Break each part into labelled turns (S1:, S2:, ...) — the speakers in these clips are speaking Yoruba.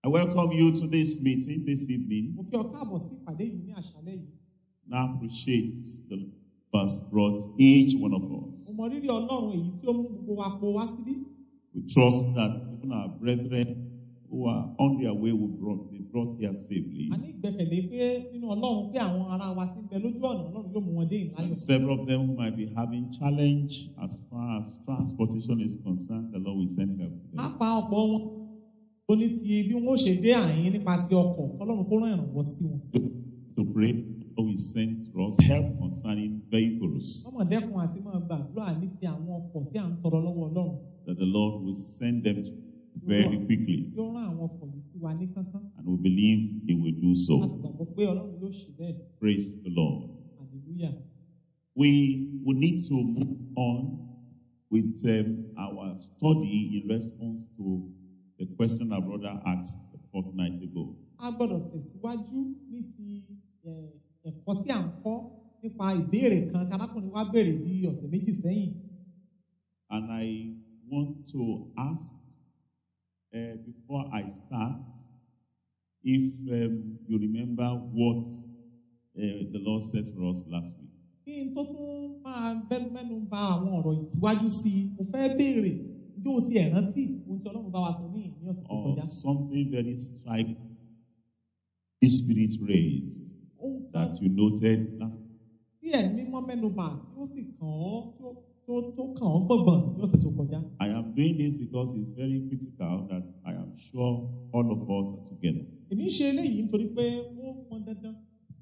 S1: I welcome you to this meeting this evening.
S2: Mo kí ọ káàbọ̀ sí ìpàdé yìí ní àṣálẹ́ yìí.
S1: Now appreciate the verse brought each one of us.
S2: Mo mọ rírì Ọlọ́run èyí tí ó mú gbogbo wa pọ̀ wá síbí.
S1: We trust that even our brethren who are on their way will be brought here safely.
S2: A ní ìgbẹ́kẹ̀lé pé nínú Ọlọ́run pé àwọn ará wa tí ń bẹ lójú ọ̀nà Ọlọ́run yóò mú wọn dé ìláyọ̀.
S1: And several of them who might be having challenge as far as transportation is concerned, the Lord will send help to them.
S2: Á pa ọ̀pọ̀ wọn tó ní ti bí wọ́n ó ṣe dé àyín nípa ti ọkọ̀ Ọlọ́run kó rán ìrànwọ́ sí wọn.
S1: To pray, God will send to us help concerning vehicles.
S2: Ọmọ dẹ́kun àti máa gbàdúrà ní ti àwọn ọkọ̀ tí à ń tọrọ lọ́wọ́ Ọlọ́run.
S1: That the Lord will send them very quickly.
S2: Yóò rán àwọn ọkọ̀ yìí sí wa ní kánkán.
S1: And we believe He will do
S2: A
S1: so.
S2: sì gbàgbọ́ pé Ọlọ́run yóò ṣe bẹ́ẹ̀.
S1: Praise the Lord.
S2: Hallelujah.
S1: We will need to move on with our study in response to the question our brother asked a fortnight ago.
S2: A gbọ́dọ̀ tẹ̀síwájú ní ti ẹ̀kọ́ tí à ń kọ́ nípa ìbéèrè kan tí arákùnrin wa béèrè bí ọ̀sẹ̀ méjì sẹ́yìn.
S1: And I want to ask, before I start, if you remember what the Lord said for us last week.
S2: Kí n tó tún máa mẹ́nu bà àwọn ọ̀rọ̀ ìtìwájú sí i, mo fẹ́ béèrè bí o ti ẹ̀ rántí ohun tí Ọlọ́run bá wa sọ ní ọ̀sẹ̀ tó
S1: Or
S2: kọjá.
S1: something very striking, the Spirit raised, that you noted last week.
S2: Tí ẹ̀mí mímọ́ mẹ́nu bà tí ó sì kàn ọ́ tó kàn ọ́ gbọ̀ngbọ̀n ní ọ̀sẹ̀ tó kọjá.
S1: I am doing this because it's very critical that I am sure all of us are together.
S2: Èmi ń ṣe eléyìí nítorí pé ó pọn dandan.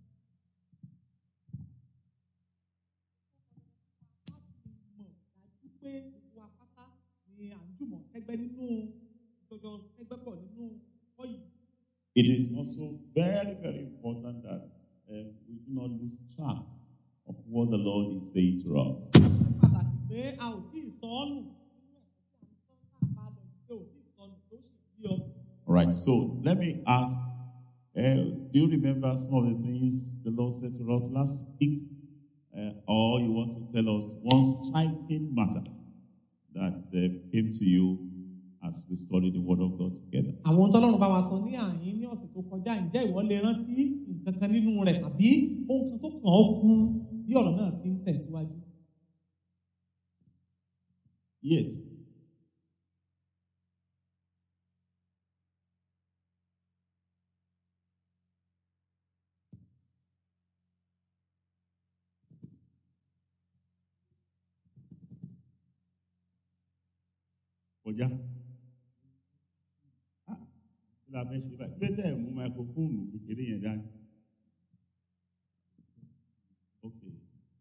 S2: Láti mọ̀ dájú pé gbogbo apáta ni à ń jùmọ̀ ẹgbẹ́ nínú ìjọjọ ẹgbẹ́ pọ̀ nínú ọ̀pọ̀ yìí.
S1: It is also very, very important that we do not lose track of what the Lord is saying to us.
S2: Pàtàkì pé a ò tí ì sọ ọ́ nù nínú ẹ̀kọ́ tí à ń sọ náà bá lọ sí pé ò tí ì sọ nù tó sì bí ọ.
S1: All right, so let me ask, do you remember some of the things the Lord said to us last week? Or you want to tell us one striking matter that came to you as we study the Word of God together?
S2: Àwọn tọ́lọ́run bá wa sọ ní àyín ní ọ̀sẹ̀ tó kọjá, ǹjẹ́ ìwọ lè rántí nǹkan kan nínú rẹ̀ tàbí ohun kan tó kàn ọ́ kú bí ọ̀rọ̀ náà ti ń tẹ̀síwájú?
S1: Yes. Kọjá. Kí la fẹ́ ṣe báyìí? Pété ẹ̀ mú máikrófóònù kékeré yẹn dání. Okay.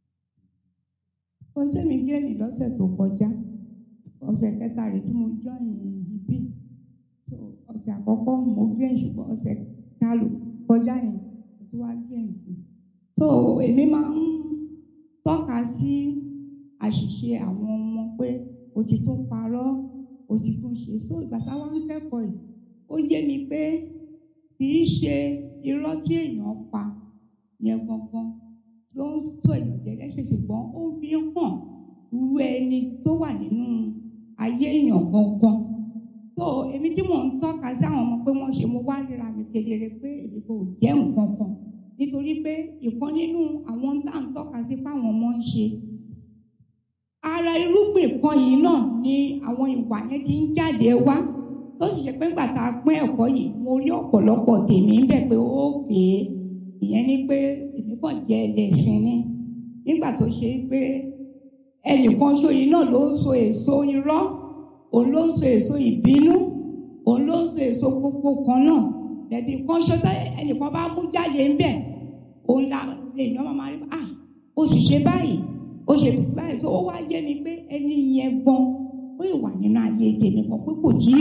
S3: Ohun tẹ́mi gẹ́ẹ̀nì lọ́sẹ̀ tó kọjá, ọ̀sẹ̀ kẹta rẹ̀ tí mo join ibi. So ọ̀sẹ̀ àkọ́kọ́ mo gẹ́ẹ̀nì ṣùgbọ́n ọ̀sẹ̀ kálù kọjá yẹn tó wá gẹ́ẹ̀nì sí. So èmi máa ń tọ́ka sí àṣìṣe àwọn ọmọ pé o ti tún parọ́, o ti tún ṣe. So ìgbà táwọn ń kẹ́kọ̀ọ́ yìí, ó yé mi pé kì í ṣe irọ́ tí èèyàn pa yẹn gangan ló ń sọ èèyàn jẹ́lẹ́ṣẹ̀, ṣùgbọ́n ó fi hàn irú ẹni tó wà nínú ayé èèyàn gangan. So èmi tí mò ń tọ́ka sí àwọn ọmọ pé wọ́n ṣe, mo wá ríra mi kedere pé èmi kò jẹ́ nǹkan kan nítorí pé ìkan nínú àwọn tá à ń tọ́ka sí fáwọn ọmọ ń ṣe. Ara irúgbìn kan yìí náà ni àwọn ìwà yẹn ti ń jáde wá tó sì ṣe pé nígbà tá a pín ẹ̀kọ́ yìí mo rí ọ̀pọ̀lọpọ̀ tèmi ń bẹ̀ pé ókè ìyẹn ni pé èmi kàn jẹ́ ẹlẹ́sìn ni nígbà tó ṣe pé ẹnìkan ṣo yìí náà ló ń so èso irọ́, òun ló ń so èso ìbínú, òun ló ń so èso gbogbo kan náà lẹ́tì kan ṣo tẹ́ ẹnìkan bá mú jáde ń bẹ̀ òun la lè yan máa rí ó sì ṣe báyìí ó ṣe báyìí tó ó wá yé mi pé ẹni yẹn gan ó lè wà nínú ayé tèmi kan pé kò tí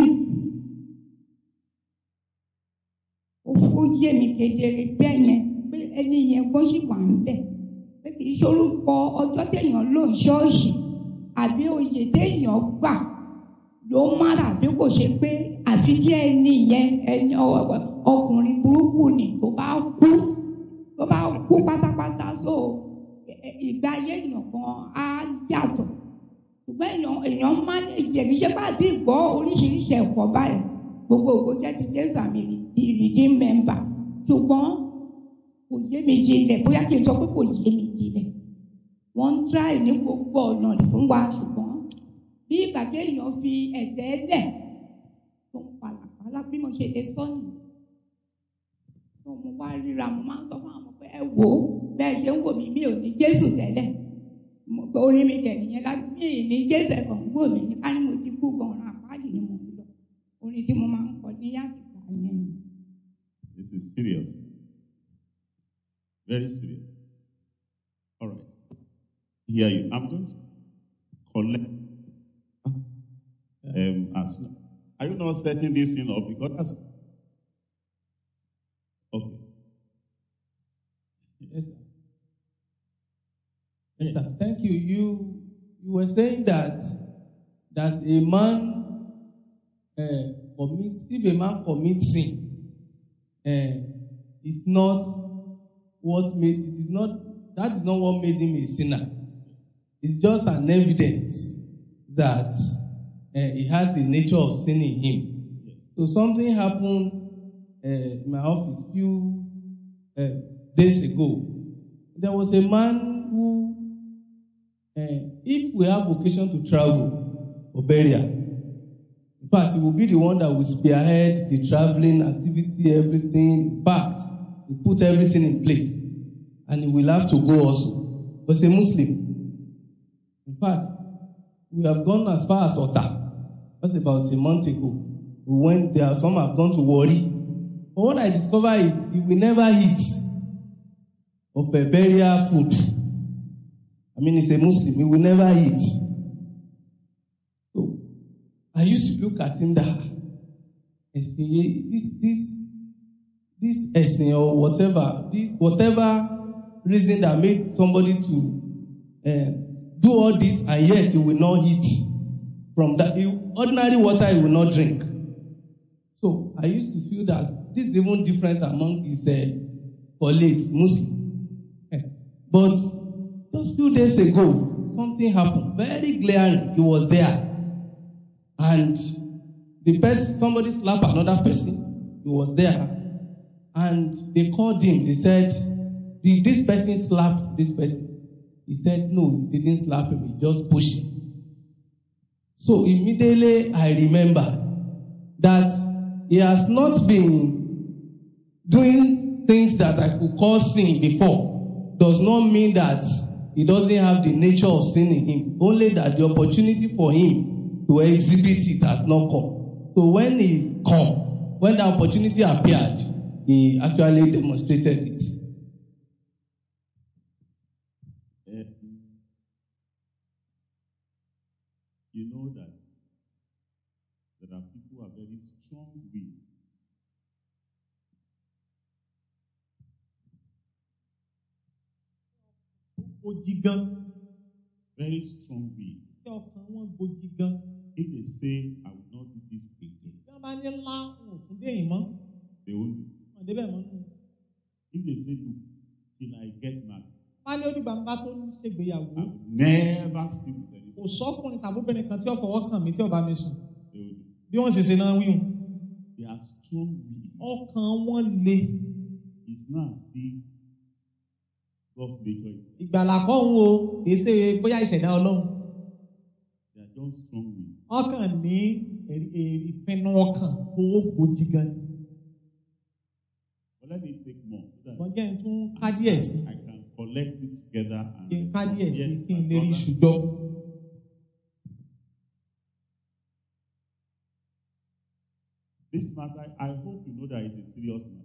S3: ó yé mi kedere bẹ́ẹ̀ yẹn pé ẹni yẹn gan sì wà ń bẹ̀ pé kì í ṣorúkọ ọjọ́ téèyàn lò ń ṣọ́ọ̀ṣì àbí oyè téèyàn gbà ló mára bí kò ṣe pé àfi tí ẹni yẹn ẹni ọkùnrin burúkú ni tó bá kú pátápátá so ìgbà ayé èèyàn kan á yàtọ̀ ṣùgbọ́n èèyàn máa ń jẹ̀bi ṣé bá ti gbọ́ oríṣiríṣi ẹ̀kọ́ báyìí gbogbo ògo jẹ́ ti Jésù àmì redeem member ṣùgbọ́n kò yé mi jinlẹ̀ bóyá kí n sọ pé kò yé mi jinlẹ̀ wọ́n ń try ní gbogbo ọ̀nà fún wa ṣùgbọ́n bí ìgbà tí èèyàn fi ẹ̀jẹ̀ lẹ̀ tó ń palàpalà bí mo ṣe lè sọ nìyí tó mo wá ríra mo máa ń sọ fún àwọn pé ẹ wò ó bẹ́ẹ̀ ṣe ń wò mí mi ò ní Jésù tẹ́lẹ̀ orí mi dẹ̀ nìyẹn láti mí ní Jésù ẹ̀kọ́ ń wò mí ní ká ní mo ti kú gan-an àpáàdì ni mo fi lọ orin tí mo máa ń kọ ní yàtìgbà yẹn ni.
S1: This is serious. Very serious. All right. Hear you. I'm going to collect. Are you not setting this thing up? Because that's okay.
S2: Yes, sir. Yes, sir. Thank you. You were saying that a man if a man commits sin, is not what made it is not that is not what made him a sinner. It's just an evidence that he has the nature of sin in him. So something happened in my office a few days ago. There was a man who, if we have occasion to travel or burial, in fact, he will be the one that will spearhead the traveling activity, everything. In fact, he put everything in place. And he will have to go also. But he's a Muslim. In fact, we have gone as far as Ota. That's about a month ago. We went there. Some have gone to Wari. But what I discovered is he will never eat of a burial food. I mean, he's a Muslim. He will never eat. So I used to look at him that this essence or whatever reason that made somebody to do all this, and yet he will not eat from that. Ordinary water he will not drink. So I used to feel that this is even different among his colleagues, Muslims. But just a few days ago, something happened. Very glaring. He was there. And somebody slapped another person. He was there. And they called him. They said, did this person slap this person? He said, no, he didn't slap him. He just pushed him. So immediately I remember that he has not been doing things that I could call sin before. Does not mean that he doesn't have the nature of sin in him. Only that the opportunity for him to exhibit it has not come. So when the opportunity appeared, he actually demonstrated it.
S1: You know that there are people who are very strong-willed. Very strong-willed. If they say, I will not do this again, they won't do. If they say, look, till I get married, I will never sleep with anyone.
S2: Kò sọ́kùnrin tàbí obìnrin kan tí ó fọwọ́ kàn mí tí ó bá mi sùn.
S1: They will do.
S2: Bí wọ́n ṣe náà wíwùn.
S1: They are strong-willed.
S2: Ọkàn wọn le.
S1: It's not see God's nature.
S2: Ìgbàlà kọ́ ń wo kì í ṣe bóyá ìṣẹ̀dá Ọlọ́run.
S1: They are just strong-willed.
S2: Ọkàn ní ìpinnu ọkàn owó gbòdì gan.
S1: But let me take more.
S2: Wọ́n jẹ́ tún ká díẹ̀ sí.
S1: I can collect it together and
S2: Kí n ká díẹ̀ sí kí n lè rí
S1: brother.
S2: ṣùgbọ́n.
S1: This matter, I hope you know that it's a serious matter.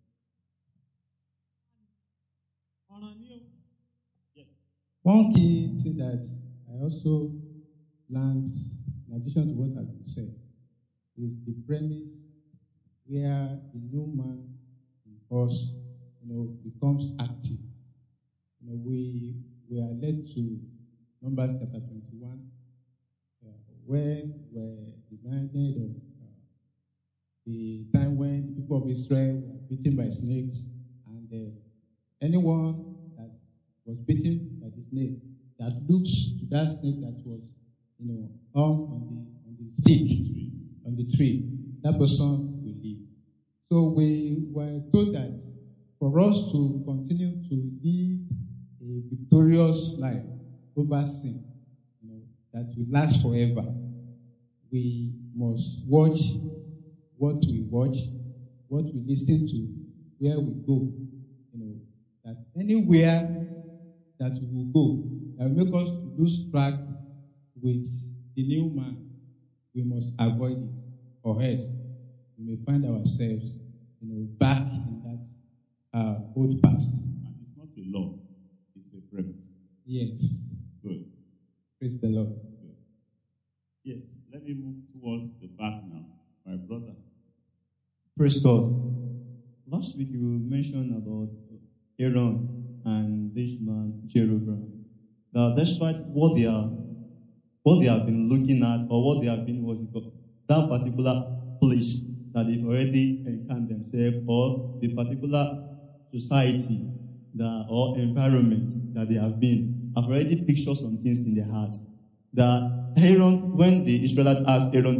S1: Yes.
S4: One key thing that I also learned, in addition to what has been said, is the premise where the new man in us, becomes active. We are led to Numbers chapter 21, where we're reminded of the time when the people of Israel were beaten by snakes, and anyone that was bitten by the snake that looks to that snake that was, hung on the stick, on the tree, that person will live. So we were told that for us to continue to live a victorious life over sin, that will last forever, we must watch what we watch, what we listen to, where we go. That anywhere that we will go, that will make us lose track with the new man, we must avoid it, or else we may find ourselves, back in that old past.
S1: And it's not a law, it's a premise.
S4: Yes.
S1: Good.
S4: Praise the Lord.
S1: Good. Yes, let me move towards the back now. My brother.
S5: Praise God. Last week you mentioned about Aaron and this man, Jeroboam. That despite what they have been looking at, or what they have been, that particular place that they've already encountered themselves, or the particular society or environment that they have been, have already pictured some things in their heart. That Aaron, when the Israelites asked Aaron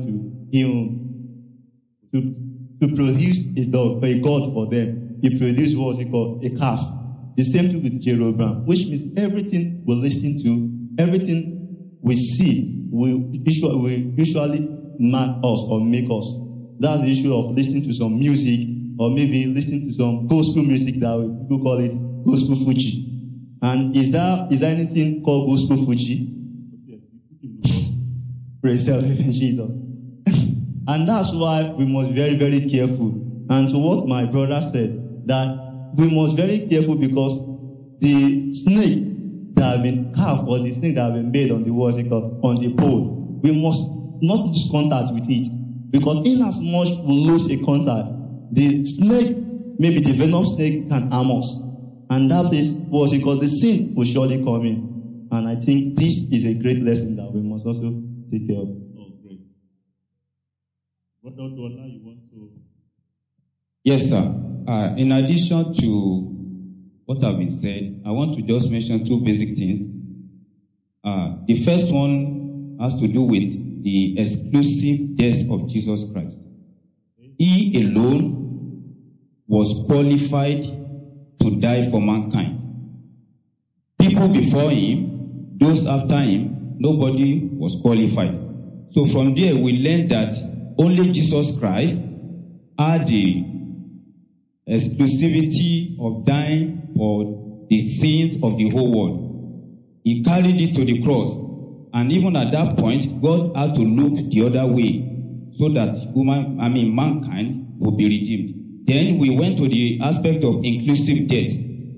S5: to produce a dog or a god for them, he produced what he called a calf. The same thing with Jeroboam, which means everything we listen to, everything we see, will usually mark us or make us. That's the issue of listening to some music, or maybe listening to some gospel music that people call it gospel fuji. And is there anything called gospel fuji? Praise the living Jesus. And that's why we must be very, very careful. And to what my brother said, that we must be very careful, because the snake that have been carved, or the snake that have been made on the wall, on the pole, we must not lose contact with it. Because in as much we lose a contact, the snake, maybe the venom snake, can harm us. And that is what the sin will surely come in. And I think this is a great lesson that we must also take care of.
S1: Oh, great. Brother Dola, you want to?
S6: Yes, sir. In addition to what have been said, I want to just mention two basic things. The first one has to do with the exclusive death of Jesus Christ. He alone was qualified to die for mankind. People before him, those after him, nobody was qualified. So from there we learned that only Jesus Christ had the exclusivity of dying for the sins of the whole world. He carried it to the cross. And even at that point, God had to look the other way so that mankind would be redeemed. Then we went to the aspect of inclusive death.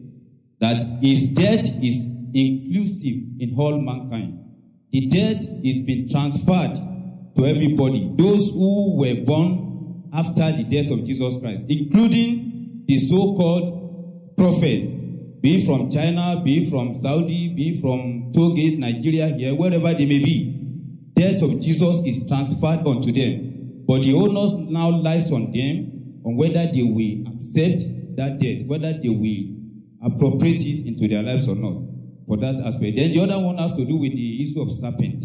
S6: That his death is inclusive in all mankind. The death is being transferred to everybody. Those who were born after the death of Jesus Christ, including the so-called prophets, be it from China, be it from Saudi, be it from Togo, Nigeria, here, wherever they may be. Death of Jesus is transferred onto them. But the onus now lies on them, on whether they will accept that death, whether they will appropriate it into their lives or not, for that aspect. Then the other one has to do with the issue of serpent.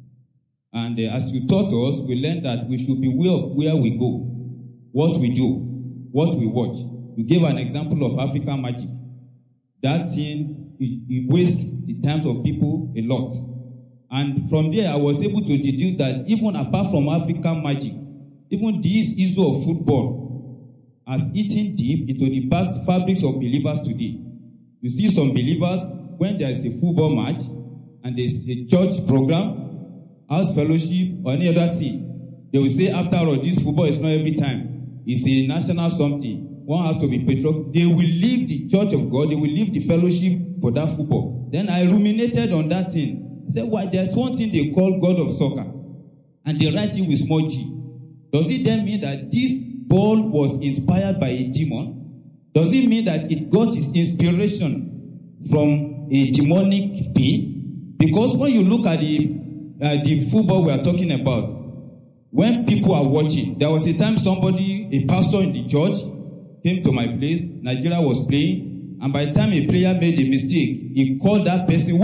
S6: And as you taught us, we learned that we should be aware of where we go, what we do, what we watch. You gave an example of African magic. That thing, it wastes the time of people a lot. And from there, I was able to deduce that even apart from African magic, even this issue of football has eaten deep into the fabrics of believers today. You see some believers, when there is a football match, and there is a church program, house fellowship, or any other thing, they will say, after all, this football is not every time. It's a national something. One has to be patriotic. They will leave the church of God. They will leave the fellowship for that football. Then I ruminated on that thing. I said, why? There's one thing they call God of soccer. And they write it with small g. Does it then mean that this ball was inspired by a demon? Does it mean that it got its inspiration from a demonic being? Because when you look at the football we are talking about, when people are watching, there was a time somebody, a pastor in the church, came to my place. Nigeria was playing, and by the time a player made a mistake, he called that person,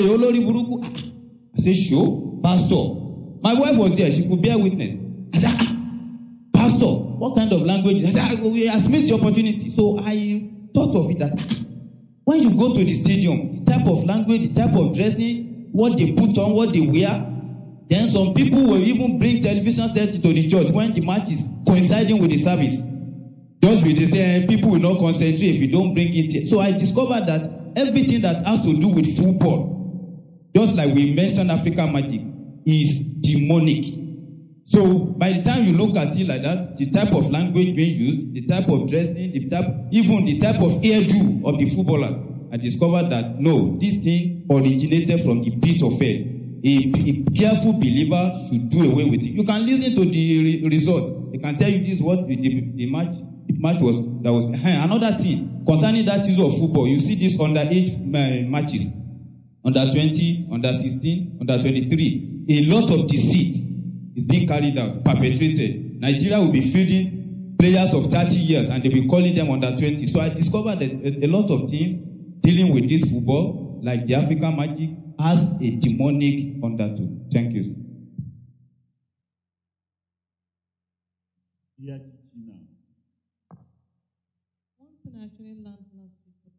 S6: I said, sure, pastor. My wife was there, she could bear witness. I said, pastor, what kind of language? I said, he has missed the opportunity. So I thought of it that when you go to the stadium, the type of language, the type of dressing, what they put on, what they wear, then some people will even bring television set to the church when the match is coinciding with the service. Just because they say people will not concentrate if you don't bring it here. So I discovered that everything that has to do with football, just like we mentioned African magic, is demonic. So by the time you look at it like that, the type of language being used, the type of dressing, even the type of hairdo of the footballers, I discovered that no, this thing originated from the pit of hell. A careful believer should do away with it. You can listen to the result. They can tell you this what the match was. That was another thing concerning that issue of football. You see this underage matches, under 20, under 16, under 23. A lot of deceit is being carried out, perpetrated. Nigeria will be fielding players of 30 years and they'll be calling them under 20. So I discovered that a lot of things dealing with this football, like the African magic, has a demonic undertone. Thank you.
S1: Yeah, now.
S7: One thing I actually learned last week.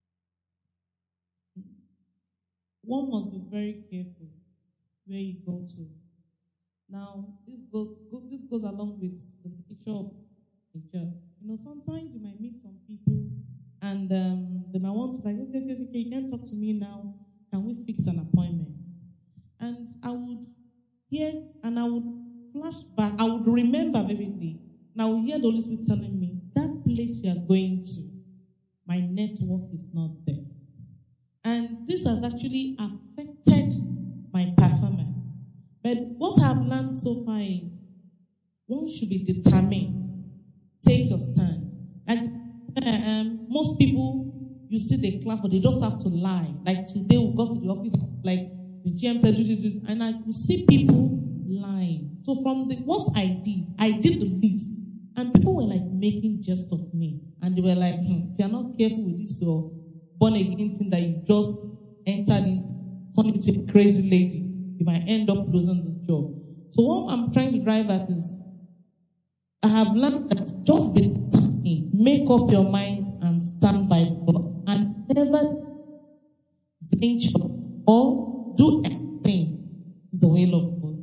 S7: One must be very careful where you go to. Now, this goes along with the nature of nature. You know, sometimes you might meet some people and they might want to like, okay, you can't talk to me now. Can we fix an appointment? And I would hear and I would flash back. I would remember vividly. And I would hear the Holy Spirit telling me, that place you are going to, my network is not there. And this has actually affected my performance. But what I've learned so far is one should be determined. Take your stand. Like most people, you see they clap, but they just have to lie. Like today we got to the office, like the GM said, and I could see people lying. So from what I did the least. And people were like making jest of me. And they were like, if you're not careful with this your born again thing that you just entered in, turned into a crazy lady, you might end up losing this job. So what I'm trying to drive at is, I have learned that just be thinking, make up your mind and stand by God, and never venture or do anything is the will of God.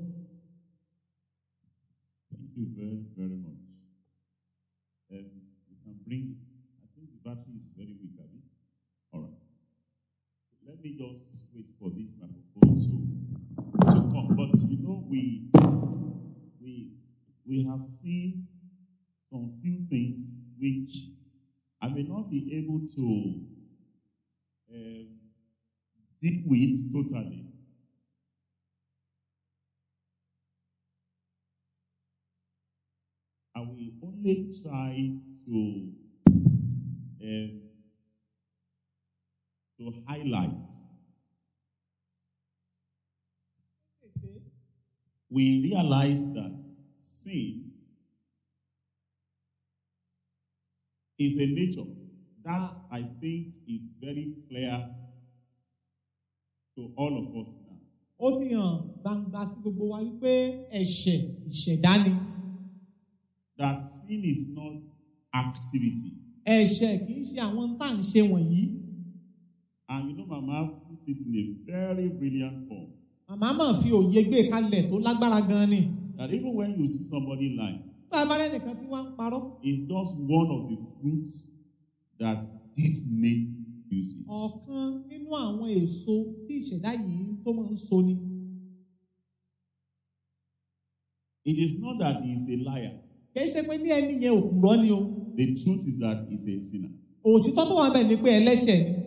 S1: Thank you very, very much. You can bring it. I think the battery is very weak, Abby. All right. Let me just wait for this microphone to come. But you know, we have seen some few things which I may not be able to deal with totally. I will only try to highlight. We realize that sin is a nature. That, I think, is very clear to all of us now.
S8: Ó ti hàn gbangba sí gbogbo wa wípé ẹ̀ṣẹ̀ ìṣẹ̀dá ni.
S1: That sin is not activity.
S8: Ẹ̀ṣẹ̀ kì í ṣe àwọn tá à ń ṣe wọ̀nyí.
S1: And you know, Mama put it in a very brilliant form.
S8: Màmá mà fi òye gbé kalẹ̀ tó lágbára gan ni.
S1: That even when you see somebody lying,
S8: Bá a bá rẹ̀ nìkan tí wọ́n ń parọ́.
S1: it's just one of the fruits that this snake uses.
S8: Ọ̀kan nínú àwọn èso tí ìṣẹ̀dá yìí tó máa ń so ni.
S1: It is not that he is a liar.
S8: Kì í ṣe pé ní ẹni yẹn òpùrọ́ ni o.
S1: The truth is that he's a sinner.
S8: Òtítọ́ tó wà bẹ́ẹ̀ ni pé ẹlẹ́ṣẹ̀ ni.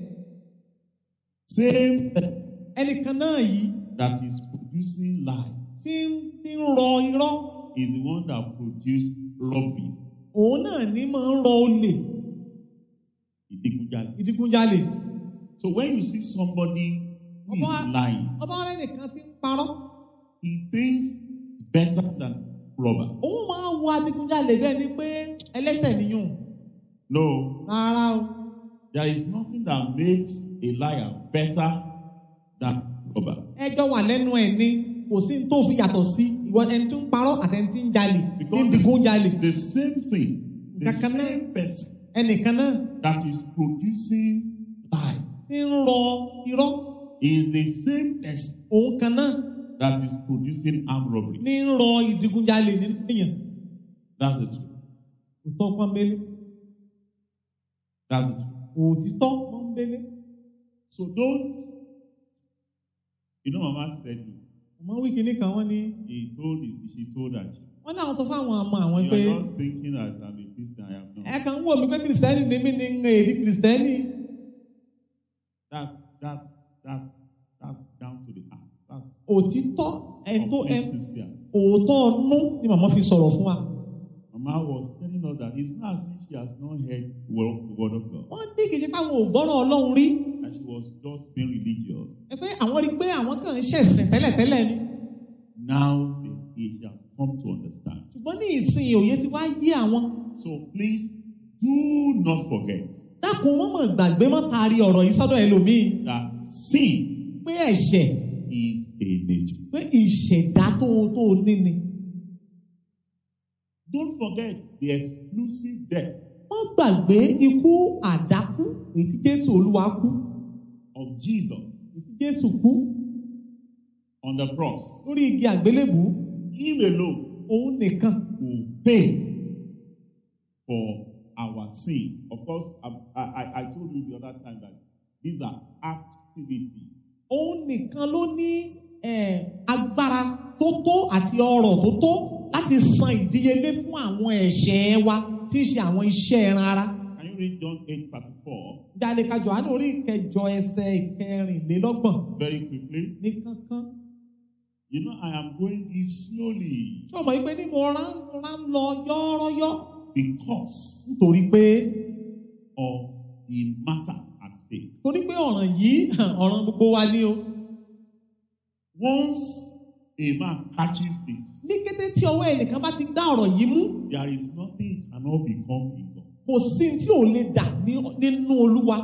S1: Same
S8: Ẹnìkan náà yìí
S1: that is producing lies
S8: tí ń rọ irọ́.
S1: is the one that produced robbery.
S8: Òun náà ní máa ń rọ olè,
S1: Ìdigunjalè.
S8: ìdigunjalè.
S1: So when you see somebody who is lying,
S8: Ọba rẹ̀ nìkan tí ń parọ́.
S1: he thinks better than robber.
S8: Òun máa wo adigunjalè bẹ́ẹ̀ ni pé ẹlẹ́ṣẹ̀ nìyún.
S1: No,
S8: Rárá o.
S1: there is nothing that makes a liar better than robber.
S8: Ẹjọ́ wà lẹ́nu ẹ̀ ni. kò sí ní tó fi yàtọ̀ sí ìwọ ẹni tó ń parọ́ àtẹni tí ń jalè ní
S1: Because
S8: dìgún jalè.
S1: the same thing, the
S8: Nǹkan kan náà.
S1: same person
S8: Ẹnìkan náà
S1: that is producing lie
S8: tí ń rọ irọ́,
S1: is the same person
S8: òun kan náà
S1: that is producing armed robbery.
S8: ní ń rọ ìdígunjalè nínú èèyàn.
S1: That's the truth.
S8: Òótọ́ pọ́nbélé,
S1: That's the truth.
S8: òtítọ́ pọ́nbélé.
S1: So don't, Mama said it.
S8: Ọmọ wíkì nìkan wọ́n ní
S1: She told her.
S8: wọ́n náà sọ fáwọn ọmọ àwọn
S1: You
S8: pé
S1: are not thinking that I'm a Christian, I am not.
S8: ẹ kàn ń wò mí pé kìrìsìtẹ́nì ni mí ní ń èdè kìrìsìtẹ́nì.
S1: That's down to the heart. That's
S8: Òtítọ́ ẹni tó
S1: complete sincere.
S8: òótọ́ ọnú ni màmá fi sọ̀rọ̀ fún wa.
S1: Mama was telling us that it's not as if she has not heard the word of God.
S8: Wọ́n ní kì í ṣe pé àwọn ò gbọ́rọ̀ Ọlọ́run rí.
S1: And she was just being religious.
S8: Ẹ pé àwọn rí i pé àwọn kàn ń ṣẹ̀sìn tẹ́lẹ̀tẹ́lẹ̀ ni.
S1: Now she has come to understand.
S8: Ṣùgbọ́n ní ìsìn òye ti wá yé àwọn.
S1: So please do not forget
S8: Dákun wọ́n mọ̀ gbàgbé mọ́ taari ọ̀rọ̀ yìí sọ́dọ̀ ẹlòmíì.
S1: that sin
S8: Pé ẹ̀ṣẹ̀
S1: is a nature.
S8: pé ìṣẹ̀dá tó ní ni.
S1: Don't forget the exclusive death
S8: Wọ́n gbàgbé ikú àdákú èyí tí Jésù Olúwa kú.
S1: of Jesus
S8: Èyí tí Jésù kú
S1: on the cross.
S8: lórí igi àgbélébùú.
S1: Him alone
S8: Òun nìkan.
S1: will pay for our sin. Of course, I told you the other time that these are activities.
S8: Òun nìkan ló ní agbára tó tó àti ọrọ̀ tó tó láti san ìdíyelé fún àwọn ẹ̀ṣẹ̀ wa tí í ṣe àwọn iṣẹ́ ẹran ara.
S1: Can you read John 8:34
S8: Jáde ka Jòhánù orí ìkẹjọ ẹsẹ̀ ìkẹrìnlélọ́gbọ̀n
S1: very quickly?
S8: ní kánkán.
S1: You know, I am going this slowly
S8: Ṣé o mọ̀ wípé ní mo rán lọ yọ́ọ́rọ́yọ́
S1: because
S8: nítorí pé
S1: of the matter at stake.
S8: torí pé ọ̀ràn yìí ọ̀ràn gbogbo wa ni o.
S1: Once a man catches this,
S8: Ní kété tí ọwọ́ ẹnìkan bá ti gbá ọ̀rọ̀ yìí mú,
S1: there is nothing he cannot become in God.
S8: kò sí tí ò lè dà nínú Olúwa.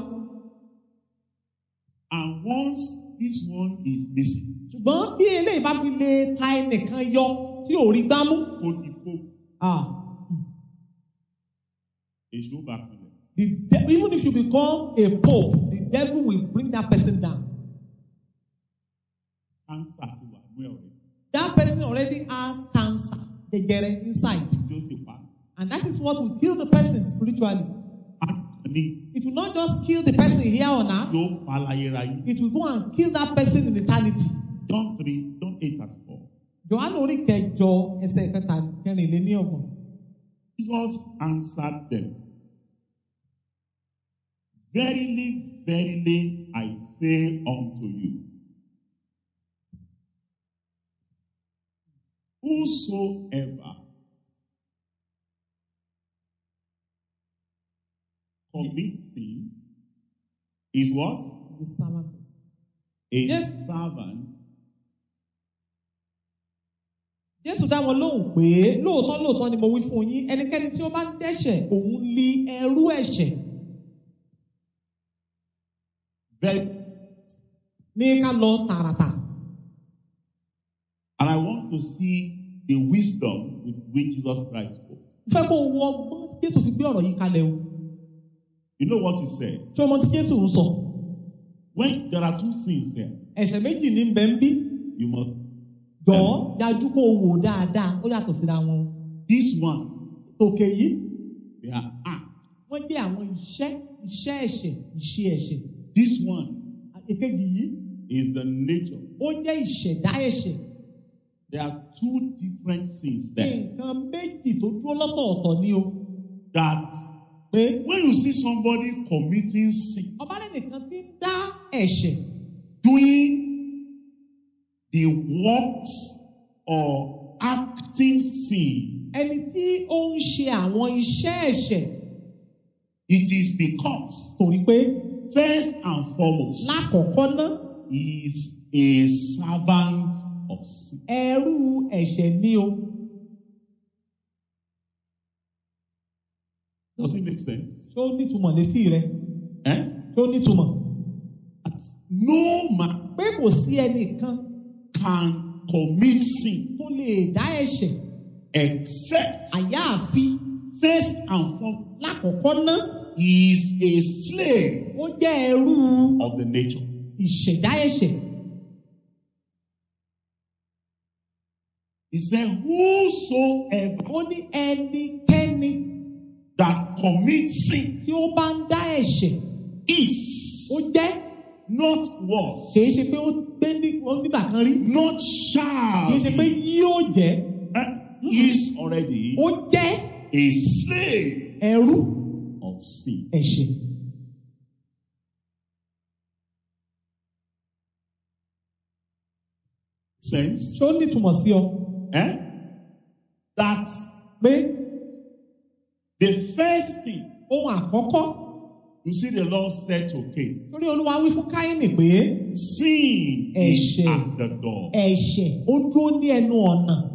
S1: And once this one is missing,
S8: Ṣùgbọ́n bí eléyìí bá fi lè ta ẹnìkan yọ tí ò rí gbámú.
S1: hold the pope, a show back on them.
S8: Even if you become a pope, the devil will bring that person down.
S1: Answer to what? Well,
S8: That person already has cancer, the jẹjẹrẹ inside.
S1: Joseph,
S8: And that is what will kill the person spiritually.
S1: Anthony,
S8: It will not just kill the person here on earth,
S1: no palayerayi.
S8: it will go and kill that person in eternity.
S1: John 8:34.
S8: Jòhánù orí kẹjọ ẹsẹ̀ kẹrìnlélọ́gbọ̀n.
S1: Jesus answered them, Verily, verily, I say unto you, whosoever commits sin is what?
S8: The servant.
S1: A
S8: Yes.
S1: servant.
S8: Jésù dá wọn lóhùn pé lóòótọ́ ni mo wí fún yín ẹnikẹ́ni tí ó bá ń dẹ́ṣẹ̀ òun ni ẹrú ẹ̀ṣẹ̀.
S1: Very,
S8: Ní ká lọ tààràtà.
S1: and I want to see the wisdom with which Jesus Christ spoke.
S8: Mo fẹ́ kó o wo ọgbọ́n tí Jésù fi gbé ọ̀rọ̀ yìí kalẹ̀ o.
S1: You know what he said?
S8: Ṣé o mọ tí Jésù ń sọ?
S1: When there are two sins here,
S8: Ẹ̀ṣẹ̀ méjì ní bẹ̀ ń bí.
S1: you must.
S8: Jọ̀ọ́ dájú kó o wò dáadáa ó yàtọ̀ síra wọn.
S1: This one,
S8: Òkè yìí
S1: they are acts.
S8: wọ́n jẹ́ àwọn iṣẹ́ ẹ̀ṣẹ̀, ìṣe ẹ̀ṣẹ̀.
S1: This one
S8: Èkejì yìí
S1: is the nature.
S8: ó jẹ́ ìṣẹ̀dá ẹ̀ṣẹ̀.
S1: There are two different sins there.
S8: Nǹkan méjì tó dúró lọ́tọ̀ọ̀tọ̀ ni o.
S1: That
S8: Pé
S1: when you see somebody committing sin,
S8: ọba rẹ̀ nìkan ti ń dá ẹ̀ṣẹ̀.
S1: doing the works or acting sin,
S8: Ẹni tí ó ń ṣe àwọn iṣẹ́ ẹ̀ṣẹ̀
S1: it is because,
S8: torí pé
S1: first and foremost,
S8: lákọ̀ọ́kọ́ náà
S1: he is a servant of sin.
S8: ẹrú ẹ̀ṣẹ̀ ni o.
S1: Does it make sense?
S8: Ṣé ó nítumọ̀ létí rẹ?
S1: Eh?
S8: Ṣé ó nítumọ̀?
S1: No man
S8: Pé kò sí ẹnìkan
S1: can commit sin
S8: tó lè dá ẹ̀ṣẹ̀
S1: except
S8: àyàfi
S1: first and foremost
S8: lákọ̀ọ́kọ́ ná
S1: is a slave
S8: ó jẹ́ ẹrú
S1: of the nature.
S8: ìṣẹ̀dá ẹ̀ṣẹ̀.
S1: He said, whosoever
S8: ó ní ẹnikẹ́ni
S1: that commits sin
S8: tí ó bá ń dá ẹ̀ṣẹ̀
S1: is
S8: ó jẹ́
S1: not was,
S8: kìí ṣe pé ó gbé nígbà kan rí
S1: not shall
S8: kìí ṣe pé
S1: be,
S8: yóò jẹ́
S1: is already
S8: ó jẹ́
S1: a slave
S8: ẹrú
S1: of sin.
S8: ẹ̀ṣẹ̀.
S1: Sense?
S8: ṣé ó nítumọ̀ sí ọ
S1: That
S8: pé
S1: the first thing,
S8: ohun àkọ́kọ́
S1: you see the Lord said to Cain,
S8: torí Olúwa wí fún Káínì pé
S1: sin is
S8: Ẹ̀ṣẹ̀.
S1: at the door.
S8: ẹ̀ṣẹ̀ ó dúró ní ẹnu ọ̀nà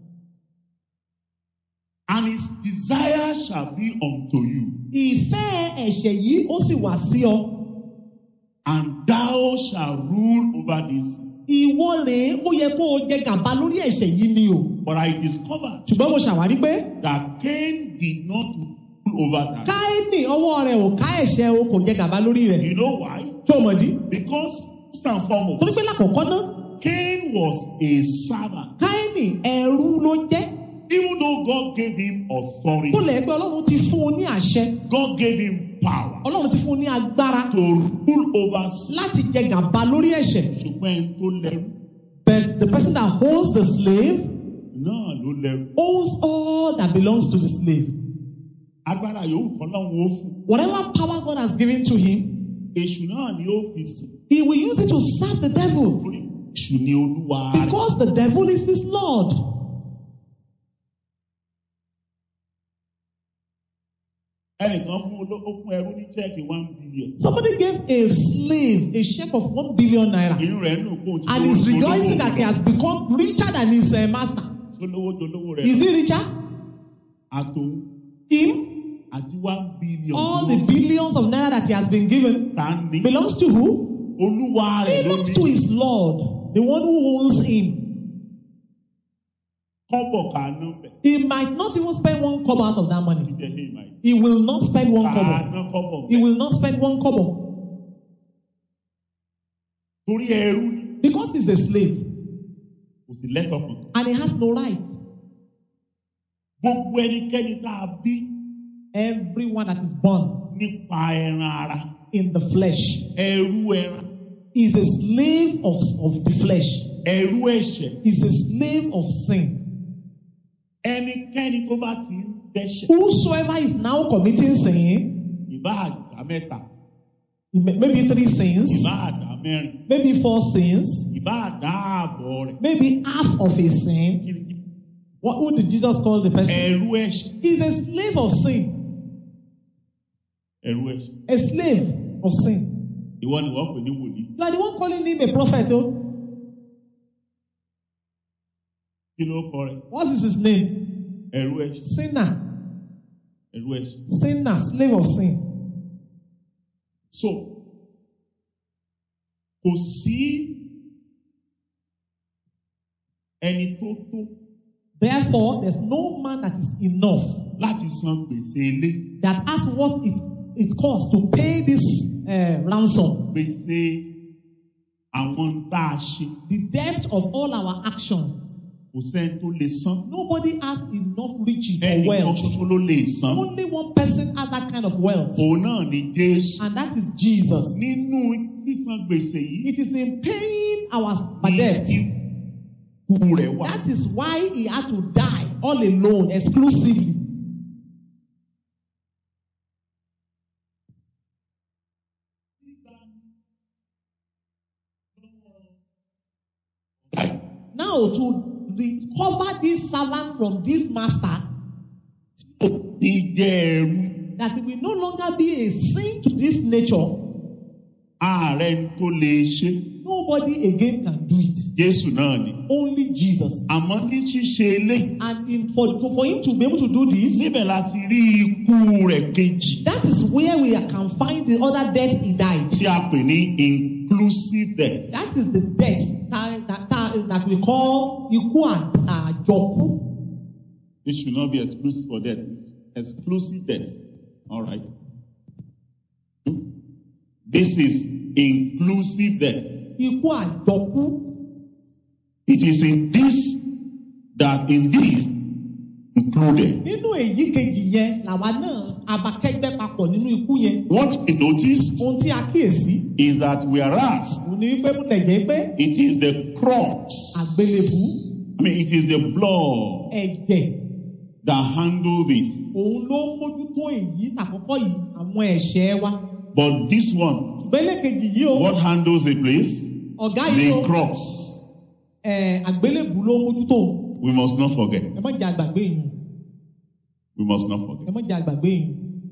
S1: And his desire shall be unto you,
S8: ìfẹ́ ẹ̀ṣẹ̀ yìí ó sì wá sí ọ
S1: and thou shalt rule over this.
S8: ìwọ rèé ó yẹ kó o jẹ gàba lórí ẹ̀ṣẹ̀ yìí ni o
S1: But I discovered
S8: ṣùgbọ́n mo ṣàwárí pé
S1: that Cain did not rule over that.
S8: Káínì ọwọ́ rẹ̀ ò ká ẹ̀ṣẹ̀ o kò jẹ gàba lórí rẹ̀
S1: You know why?
S8: tó o mọ̀ dí
S1: Because first and
S8: torí
S1: foremost,
S8: pé lákọ̀ọ́kọ́ ná
S1: Cain was a servant.
S8: Káínì ẹrú ló jẹ́
S1: Even though God gave him authority,
S8: kó lè pé Ọlọ́run ti fún un ní àṣẹ
S1: God gave him power
S8: Ọlọ́run ti fún un ní agbára
S1: to rule over sin.
S8: láti jẹ gàba lórí ẹ̀ṣẹ̀.
S1: Ṣùgbọ́n ẹni tó lẹ́rú
S8: But the person that holds the slave
S1: náà ló lẹ́rú.
S8: owns all that belongs to the slave.
S1: Agbára yòówù kan náà wọ́n fún.
S8: Whatever power God has given to him,
S1: Èṣù náà ni ó fi sìn.
S8: he will use it to serve the devil
S1: Torí èṣù ni olúwa rẹ̀.
S8: because the devil is his Lord.
S1: Ẹnìkan fún ẹrú ní chẹ́ẹ̀kì 1 billion.
S8: Somebody gave a slave a check of 1 billion naira
S1: Inú rẹ̀ nù kó o ti
S8: and is rejoicing that he has become richer than his master.
S1: Tolówó rẹ̀.
S8: Is he richer?
S1: Àtòun
S8: Him?
S1: àti 1 billion.
S8: All the billions of naira that he has been given
S1: Ta ni?
S8: belongs to who?
S1: Olúwa rẹ̀ ló
S8: Belongs
S1: ní.
S8: to his Lord, the one who owns him.
S1: Kọ́bọ̀ kà ná bẹ̀.
S8: He might not even spend 1 kobo out of that money.
S1: Ìjẹ́ ní ìmọ̀ yìí.
S8: He will not spend 1
S1: Kà
S8: kobo.
S1: ná kọ́bọ̀
S8: He
S1: bẹ̀.
S8: will not spend 1 kobo
S1: Torí ẹrú ni.
S8: because he's a slave
S1: Kò sì lẹ́tọ̀ọ́ kan.
S8: and he has no right.
S1: Gbogbo ẹnikẹ́ni tá a bí
S8: Everyone that is born
S1: nípa ẹran ara.
S8: in the flesh
S1: Ẹrú ẹran.
S8: is a slave of the flesh,
S1: Ẹrú ẹ̀ṣẹ̀.
S8: is a slave of sin.
S1: Ẹnikẹ́ni tó bá ti ń dẹ́ṣẹ̀.
S8: Whosoever is now committing sin,
S1: Ìbá àdá mẹ́ta.
S8: maybe 3 sins,
S1: Ìbá àdá mẹ́rin.
S8: maybe 4 sins,
S1: Ìbá àdá àbọ̀ rẹ̀.
S8: maybe half of a sin.
S1: Kí ni?
S8: Who did Jesus call the person?
S1: Ẹrú ẹ̀ṣẹ̀.
S8: He's a slave of sin.
S1: Ẹrú ẹ̀ṣẹ̀.
S8: A slave of sin.
S1: Ìwọ ni wọ́n pè ní wòlíì.
S8: You are the one calling him a prophet, oh.
S1: Kí ló kọ rẹ̀?
S8: What is his name?
S1: Ẹrú ẹ̀ṣẹ̀.
S8: Sinner.
S1: Ẹrú ẹ̀ṣẹ̀.
S8: Sinner, slave of sin.
S1: So, kò sí ẹni tó tó
S8: Therefore, there's no man that is enough
S1: láti san gbèsè ilé,
S8: that has what it costs to pay this ransom.
S1: gbèsè àwọn tá a ṣe.
S8: The debt of all our actions.
S1: Kò sẹ́ni tó lè san.
S8: Nobody has enough riches or
S1: Ẹnìkan
S8: wealth.
S1: ṣoṣo ló lè san.
S8: Only one person has that kind of wealth,
S1: Òun náà ni Jésù.
S8: and that is Jesus.
S1: Nínú sísan gbèsè yìí,
S8: It is in paying our debt.
S1: ikú rẹ̀ wà.
S8: That is why he had to die all alone, exclusively. Now, to recover this servant from this master,
S1: Ní jẹ́ ẹrú,
S8: that it will no longer be a sin to this nature,
S1: ààrẹ tó lè ṣe.
S8: nobody again can do it.
S1: Jésù náà ni.
S8: Only Jesus.
S1: Àmọ́ ní ṣíṣe eléyìí,
S8: And for him to be able to do this,
S1: níbẹ̀ láti rí ikú rẹ̀ kejì
S8: that is where we can find the other death he died.
S1: tí a pè ní inclusive death.
S8: That is the death that that we call ikú àjọkú.
S1: It should not be exclusive for death. It's exclusive death. All right. This is inclusive death.
S8: Ikú àjọkú.
S1: It is in this that in this included.
S8: Nínú èyí kejì yẹn làwa náà abakẹ́gbẹ́ papọ̀ nínú ikú yẹn.
S1: What we noticed
S8: Ohun tí a kíyèsí.
S1: is that whereas
S8: Òun ni wípé mo tẹ̀jẹ́ pé
S1: it is the cross,
S8: àgbélébú,
S1: I mean it is the blood
S8: ẹ̀jẹ̀,
S1: that handle this.
S8: òun ló ń mójútó èyí àkọ́kọ́ yìí àwọn ẹ̀ṣẹ̀ wa.
S1: But this one,
S8: Ṣùgbọ́n ẹlẹ́kejì yìí o,
S1: what handles the place?
S8: ọ̀gá yìí o,
S1: The cross.
S8: àgbélébú ló ń mójútó.
S1: We must not forget.
S8: Ẹ má jẹ́ àgbàgbé yìí.
S1: We must not
S8: Ẹ
S1: forget.
S8: má jẹ́ àgbàgbé yìí.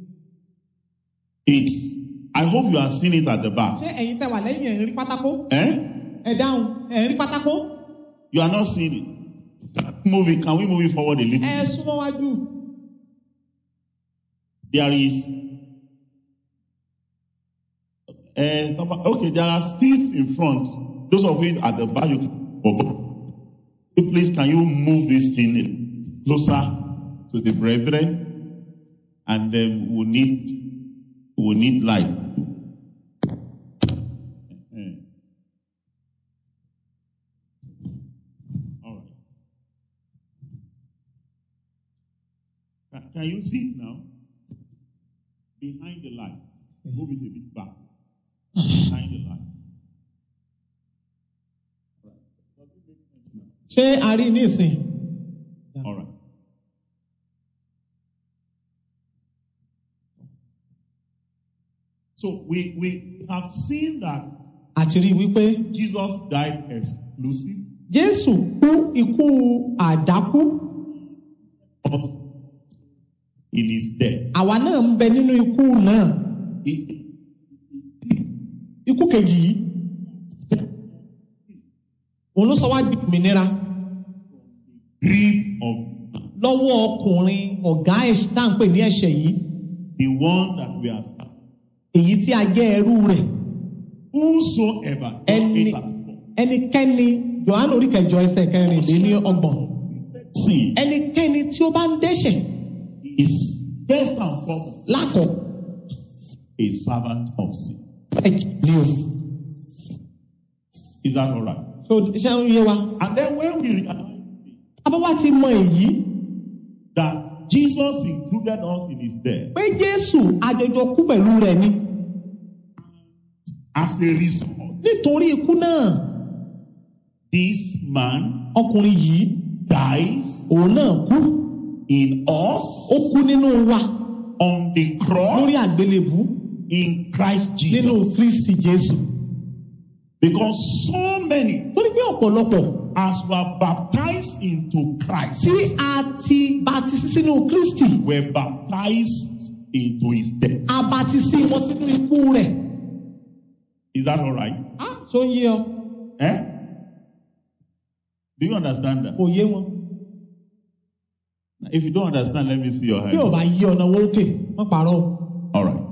S1: It's, I hope you are seeing it at the back.
S8: Ṣé ẹ̀yin tẹ́ wà lẹ́yìn ẹ̀ ń rí pátákó?
S1: Eh?
S8: Ẹ dáhùn, ẹ̀ ń rí pátákó?
S1: You are not seeing it. Move it. Can we move it forward a little
S8: Ẹ
S1: bit?
S8: súnmọ́ wájú.
S1: There is, okay, there are seats in front. Those of you at the back, you can, please, can you move this thing closer to the brethren? And then we need light. All right. Can you see it now? Behind the light. Move it a bit back. Behind the light.
S8: Ṣé a rí nísìn?
S1: All right. So we have seen that
S8: Àti rí wípé
S1: Jesus died exclusive,
S8: Jésù kú ikú àdákú.
S1: but in his death.
S8: Àwa náà ń bẹ nínú ikú náà. Ikú kejì yìí. Òun ló sọ wá di òmìnira
S1: Grip of
S8: lọ́wọ́ ọkùnrin ọ̀gá ẹ̀ṣẹ̀ tá à ń pè ní ẹ̀ṣẹ̀ yìí.
S1: the one that we are serving.
S8: Èyí tí a jẹ́ ẹrú rẹ̀.
S1: Whosoever
S8: Ẹnikẹ́ni Jòhánù orí kẹjọ ẹsẹ̀ kẹrìnlélọ́gbọ̀n.
S1: sin
S8: Ẹnikẹ́ni tí ó bá ń dẹ́ṣẹ̀
S1: is first and foremost
S8: lákọ̀ọ́
S1: a servant of sin.
S8: ẹ̀jẹ̀ ni o.
S1: Is that all right?
S8: So iṣẹ́ ń yé wa.
S1: And then when we realize
S8: Abáwá ti mọ èyí
S1: that Jesus included us in his death,
S8: pé Jésù àjọjọ kú pẹ̀lú rẹ̀ ni.
S1: as a result,
S8: Nítorí ikú náà,
S1: this man
S8: ọkùnrin yìí
S1: dies
S8: òun náà kú.
S1: in us
S8: Ó kú nínú wa
S1: on the
S8: lórí
S1: cross
S8: àgbélébú
S1: in Christ
S8: nínú
S1: Jesus.
S8: Kristi Jésù.
S1: Because so many,
S8: Torí pé ọ̀pọ̀lọpọ̀
S1: as were baptized into Christ,
S8: tí a ti bàtísí sínú Kristi,
S1: were baptized into his death.
S8: a bàtísí wọn sínú ikú rẹ̀.
S1: Is that all right?
S8: Ṣó ń yé ọ?
S1: Eh? Do you understand that?
S8: Kò yé wọn.
S1: If you don't understand, let me see your
S8: Bí ò
S1: hands.
S8: bá yé ọ̀nà wọn òkè, wọ́n parọ́ o.
S1: All right.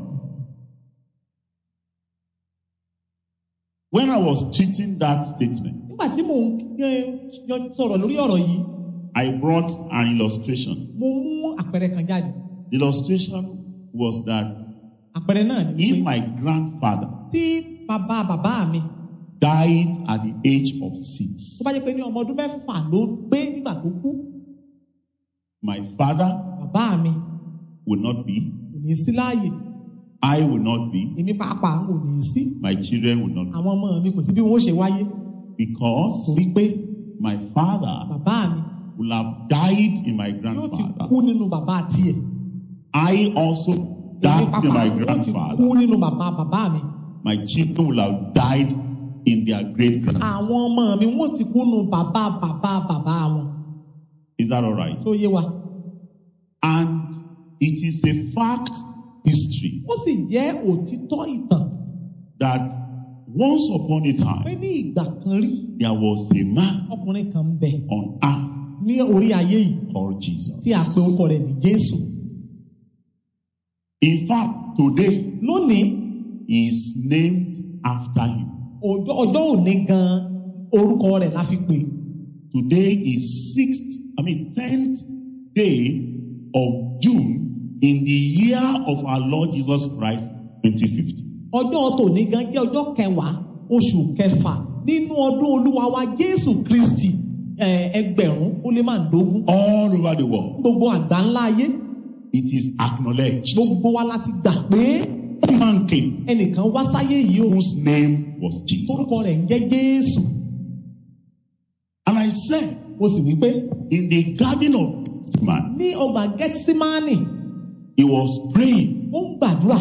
S1: When I was treating that statement,
S8: Nígbà tí mò ń sọ̀rọ̀ lórí ọ̀rọ̀ yìí,
S1: I brought an illustration.
S8: mo mú àpẹẹrẹ kan jáde.
S1: The illustration was that
S8: Àpẹẹrẹ náà ni
S1: if
S8: pé
S1: my grandfather
S8: tí bàbá mi
S1: died at the age of
S8: tó
S1: 6,
S8: bá jẹ́ pé ní ọmọ ọdún mẹ́fà ló gbé nígbà tó kú,
S1: my father
S8: bàbá mi
S1: will not be,
S8: kò ní sí láàyè.
S1: I will not be,
S8: Èmi pàápàá kò ní sí.
S1: my children will not be.
S8: Àwọn ọmọ mi kò sí bí wọ́n ṣe wáyé.
S1: Because
S8: Torí pé
S1: my father
S8: bàbá mi
S1: will have died in my
S8: yóò ti
S1: grandfather.
S8: kú nínú bàbá tiẹ̀.
S1: I also
S8: Èmi
S1: died in
S8: pàápàá
S1: my
S8: yóò ti
S1: grandfather.
S8: kú nínú bàbá mi.
S1: My children will have died in their great grandfather.
S8: Àwọn ọmọ mi wọ́n ti kú nínú bàbá wọn.
S1: Is that all right?
S8: Tó yé wa.
S1: And it is a fact history
S8: Ó sì jẹ́ òtítọ́ ìtàn
S1: that once upon a
S8: pé
S1: time
S8: ní ìgbà kan rí
S1: there was a man
S8: ọkùnrin kan ń bẹ
S1: on earth
S8: ní orí ayé yìí
S1: called Jesus.
S8: tí a pe orúkọ rẹ̀ ní Jésù.
S1: In fact, today
S8: Lónìí,
S1: he is named after him.
S8: ọjọ́ òní gan orúkọ rẹ̀ la fi pè.
S1: Today is 10th day of June in the year of our Lord Jesus Christ, 2050.
S8: Ọjọ́ tòní gan jẹ́ ọjọ́ kẹwàá oṣù kẹfà nínú ọdún Olúwa wa Jésù Kristi ẹgbẹ̀rún ó lé márùndógún.
S1: All over the world.
S8: Gbogbo àgbáńlá ayé.
S1: It is acknowledged.
S8: Gbogbo wa láti gbà pé
S1: man came.
S8: Ẹnìkan wá sáyé yìí o.
S1: Whose name was Jesus.
S8: Orúkọ rẹ̀ ń jẹ́ Jésù.
S1: And I said,
S8: mo sì wí pé
S1: in the garden of Gethsemane,
S8: ní ọgbà Gethsemane,
S1: he was praying
S8: ó ń gbàdúrà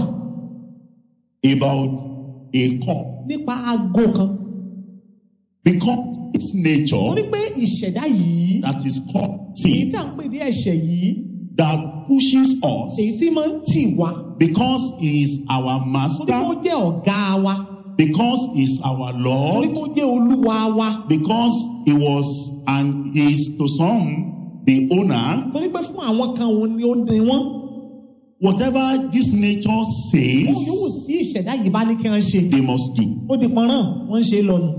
S1: about a cup.
S8: Nípa aago kan.
S1: Because its nature,
S8: torí pé ìṣẹ̀dá yìí,
S1: that is called
S8: èyí
S1: sin,
S8: tí a ń pè ní ẹ̀ṣẹ̀ yìí,
S1: that pushes us,
S8: èyí tí máa ń tì wá,
S1: because he is our
S8: torí pé ó
S1: master,
S8: jẹ́ ọ̀gá wa,
S1: because he is our
S8: torí
S1: Lord,
S8: pé ó jẹ́ olúwa wa,
S1: because he was and is to some the owner.
S8: torí pé fún àwọn kan òun ni ó ní wọ́n.
S1: Whatever this nature
S8: Ohun
S1: says,
S8: yòówù tí ìṣẹ̀dá yìí bá ní kí wọ́n ṣe,
S1: they must do.
S8: ó di pọnrán, wọ́n ń ṣe é lọ́nu.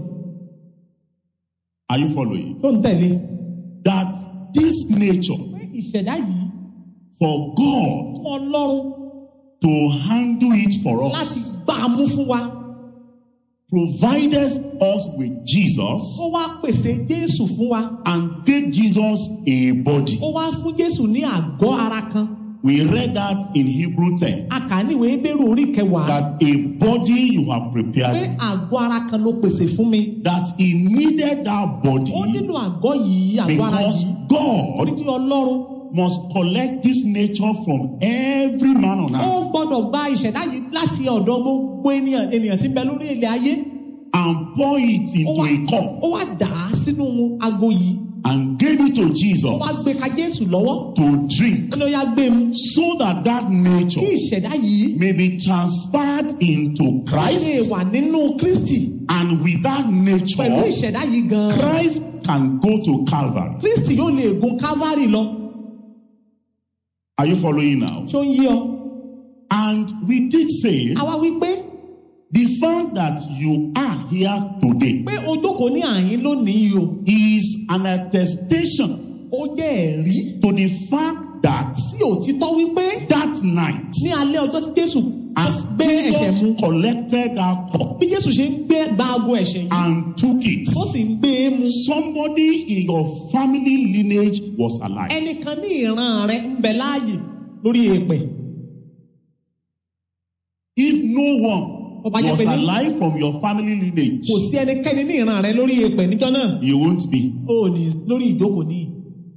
S1: Are you following?
S8: Tó ń tẹ̀lé.
S1: That this nature,
S8: Pé ìṣẹ̀dá yìí
S1: for God
S8: fún Ọlọ́run
S1: to handle it for
S8: láti
S1: us,
S8: gbà á mú fún wa.
S1: provided us with Jesus
S8: Ó wá pèsè Jésù fún wa.
S1: and gave Jesus a body.
S8: Ó wá fún Jésù ní àgọ́ ara kan.
S1: We read that in Hebrew 10,
S8: A kà ní ìwé Hébérù orí kẹwàá.
S1: that a body you have
S8: Pé
S1: prepared,
S8: àgọ́ ara kan ló pèsè fún mi.
S1: that he needed that
S8: Ó
S1: body
S8: nílò àgọ́ yìí, àgọ́ ara
S1: because
S8: yìí.
S1: God
S8: Orí tí Ọlọ́run
S1: must collect this nature from every man on
S8: ó
S1: earth
S8: gbọ́dọ̀ gba ìṣẹ̀dá yìí láti ọ̀dọ̀ gbogbo ènìyàn tí ń bẹ lórí ilẹ̀ ayé.
S1: and pour it
S8: Ó
S1: into
S8: wá
S1: a cup
S8: ó wá dà á sínú ago yìí.
S1: and gave it to
S8: Ó wá
S1: Jesus
S8: gbé ka Jésù lọ́wọ́.
S1: to drink,
S8: Ó ló yá gbé mu.
S1: so that that nature
S8: Kí ìṣẹ̀dá yìí
S1: may be transferred into
S8: lè
S1: Christ,
S8: wà nínú Kristi.
S1: and with that
S8: Pẹ̀lú
S1: nature,
S8: ìṣẹ̀dá yìí gan-an,
S1: Christ can go to Calvary.
S8: Kristi yóò lè gun Calvary lọ.
S1: Are you following now?
S8: Ṣó ń yé ọ?
S1: And we did say
S8: Àwa wí pé
S1: the fact that you are here today
S8: pé o jókòó ní àyín lónìí yìí o.
S1: is an attestation
S8: Ó jẹ́ ẹ̀rí
S1: to the fact that
S8: sí òtítọ́ wípé
S1: that night,
S8: ní alẹ́ ọjọ́ tí Jésù
S1: as
S8: gbé ẹ̀ṣẹ̀ mu,
S1: Jesus collected that cup
S8: bí Jésù ṣe ń gbé gba ago ẹ̀ṣẹ̀ yìí,
S1: and took it,
S8: ó sì ń gbé e mu.
S1: somebody in your family lineage was alive.
S8: Ẹnìkan ní ìran rẹ̀ ń bẹ láàyè lórí èèpẹ̀.
S1: If no one
S8: Ọba jẹ́
S1: was
S8: pé ní
S1: alive from your family lineage,
S8: kò sí ẹnikẹ́ni ní ìran rẹ̀ lórí èèpẹ̀ níjọ́ náà,
S1: you won't be.
S8: ó ní lórí ìjókòó ní.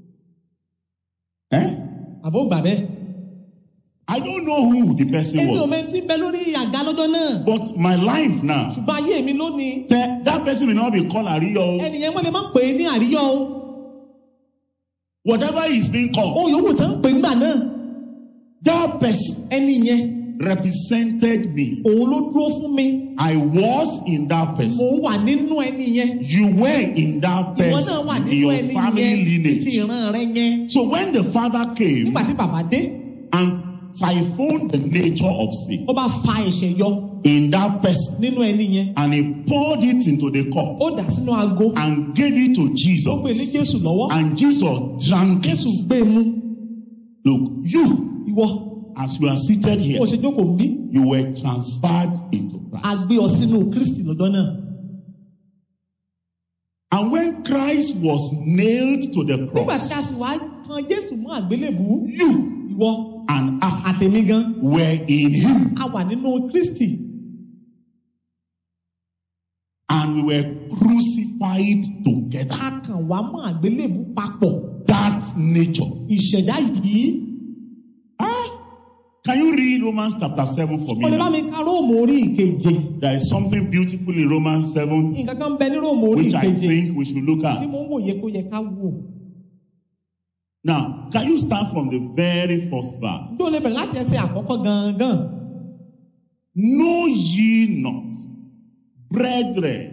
S1: Eh?
S8: Àbó gbà bẹ́ẹ̀.
S1: I don't know who the person
S8: Èmi ò
S1: was,
S8: mẹ́ni tí ń bẹ lórí àga lọ́jọ́ náà.
S1: but my life now,
S8: Ṣùgbọ́n ayé mi lónìí,
S1: that person may not be called Ariyo.
S8: ẹnìyẹn wọ́n lè má pè é ní àríyọ́ o.
S1: Whatever he's being called,
S8: Ohun yòówù tán ń pè ńgbà náà.
S1: that person
S8: Ẹnìyẹn
S1: represented me.
S8: òun ló dúró fún mi.
S1: I was in that person.
S8: Mo wà nínú ẹnìyẹn.
S1: You were in that
S8: Ìwọ náà wà
S1: person in
S8: nínú
S1: your
S8: ẹnìyẹn
S1: family
S8: ní ti
S1: lineage.
S8: ìran rẹ̀ yẹn.
S1: So when the father came
S8: Nígbà tí bàbá dé,
S1: and siphoned the nature of sin
S8: ó bá fa ẹ̀ṣẹ̀ yọ
S1: in that person
S8: nínú ẹnìyẹn.
S1: and he poured it into the cup
S8: Ó dà sínú ago.
S1: and gave it to
S8: Ó pè ní
S1: Jesus,
S8: Jésù lọ́wọ́.
S1: and Jesus drank
S8: Jésù
S1: it.
S8: gbé e mu.
S1: Look, you,
S8: Ìwọ,
S1: as you are seated here,
S8: ó ṣe jókòó ń bí.
S1: you were transferred into
S8: A
S1: Christ.
S8: gbé ọ sínú Kristi lọ́jọ́ náà.
S1: And when Christ was nailed to the
S8: Nígbà tí a
S1: cross,
S8: sì wá kan Jésù mọ́ àgbélébùú,
S1: you
S8: ìwọ
S1: and I
S8: àtèmi gan,
S1: were in him,
S8: a wà nínú Kristi.
S1: and we were crucified together.
S8: A kàn wá mọ́ àgbélébùú papọ̀.
S1: That nature.
S8: Ìṣẹ̀dá yìí,
S1: Can you read Romans chapter 7 for
S8: ó
S1: me
S8: lè bá
S1: now?
S8: mi ka Róòmù orí ìkeje.
S1: There is something beautiful in Romans 7
S8: Nǹkan kan bẹ ní Róòmù orí
S1: which I
S8: ìkeje
S1: think we should look
S8: tí
S1: at.
S8: mo ń wòye kó yẹ ká wò.
S1: Now, can you start from the very first verse?
S8: Ǹjẹ́ o lè bẹ̀rẹ̀ láti ẹsẹ̀ àkọ́kọ́ gangan?
S1: Know ye not, brethren.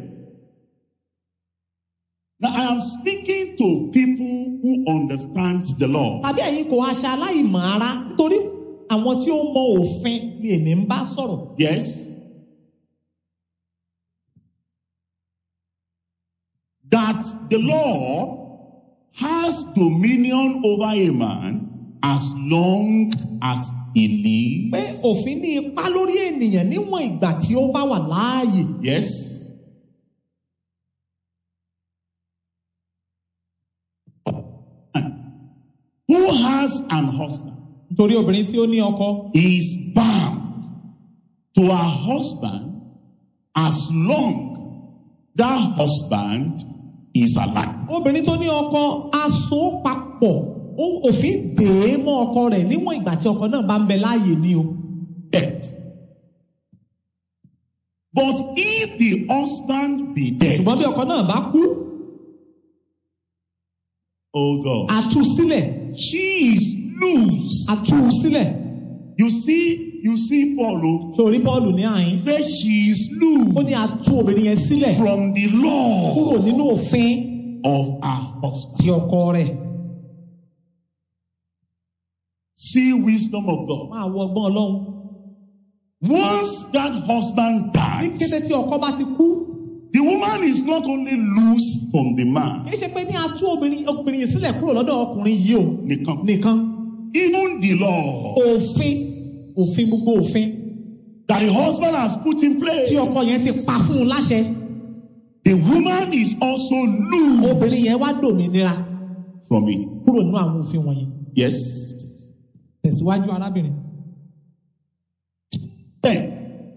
S1: Now, I am speaking to people who understand the law.
S8: Tàbí ẹ̀yin kò aṣa aláìmọ̀ ara nítorí àwọn tí ó mọ òfin ni èmi ń bá sọ̀rọ̀.
S1: Yes? That the law has dominion over a man as long as he
S8: pé
S1: lives.
S8: òfin ní ipá lórí ènìyàn níwọ̀n ìgbà tí ó bá wà láàyè.
S1: Yes. Who has an husband
S8: Nítorí obìnrin tí ó ní ọkọ
S1: is bound to her husband as long that husband is alive.
S8: obìnrin tó ní ọkọ aṣọ papọ̀ òfin dè é mọ́ ọkọ rẹ̀ níwọ̀n ìgbà tí ọkọ náà bá ń bẹ láàyè ni o.
S1: Death. But if the husband be dead,
S8: ṣùgbọ́n bí ọkọ náà bá kú
S1: oh God,
S8: àtúsílẹ̀
S1: she is loose.
S8: àtúsílẹ̀.
S1: You see Paul, oh,
S8: sórí Pọ́ọ̀lù ní àyín
S1: he said she is
S8: ó
S1: loose
S8: ní àtú obìnrin yẹn sílẹ̀
S1: from the law
S8: kúrò nínú òfin
S1: of her husband.
S8: ti ọkọ rẹ̀.
S1: See wisdom of God.
S8: máa wọ ọgbọ́n Ọlọ́run.
S1: Once that husband
S8: ní
S1: dies,
S8: kété tí ọkọ bá ti kú
S1: the woman is not only loose from the man,
S8: kì í ṣe pé ní àtú obìnrin yìí sílẹ̀ kúrò lọ́dọ̀ ọkùnrin yìí o nìkan
S1: even the law
S8: òfin gbogbo òfin
S1: that the husband has put in place,
S8: tí ọkọ yẹn ti pa fún un láṣẹ
S1: the woman is also loose
S8: obìnrin yẹn wá dòmìnira
S1: from it.
S8: kúrò nínú àwọn òfin wọ̀nyí.
S1: Yes.
S8: tẹ̀síwájú arábìnrin.
S1: Then,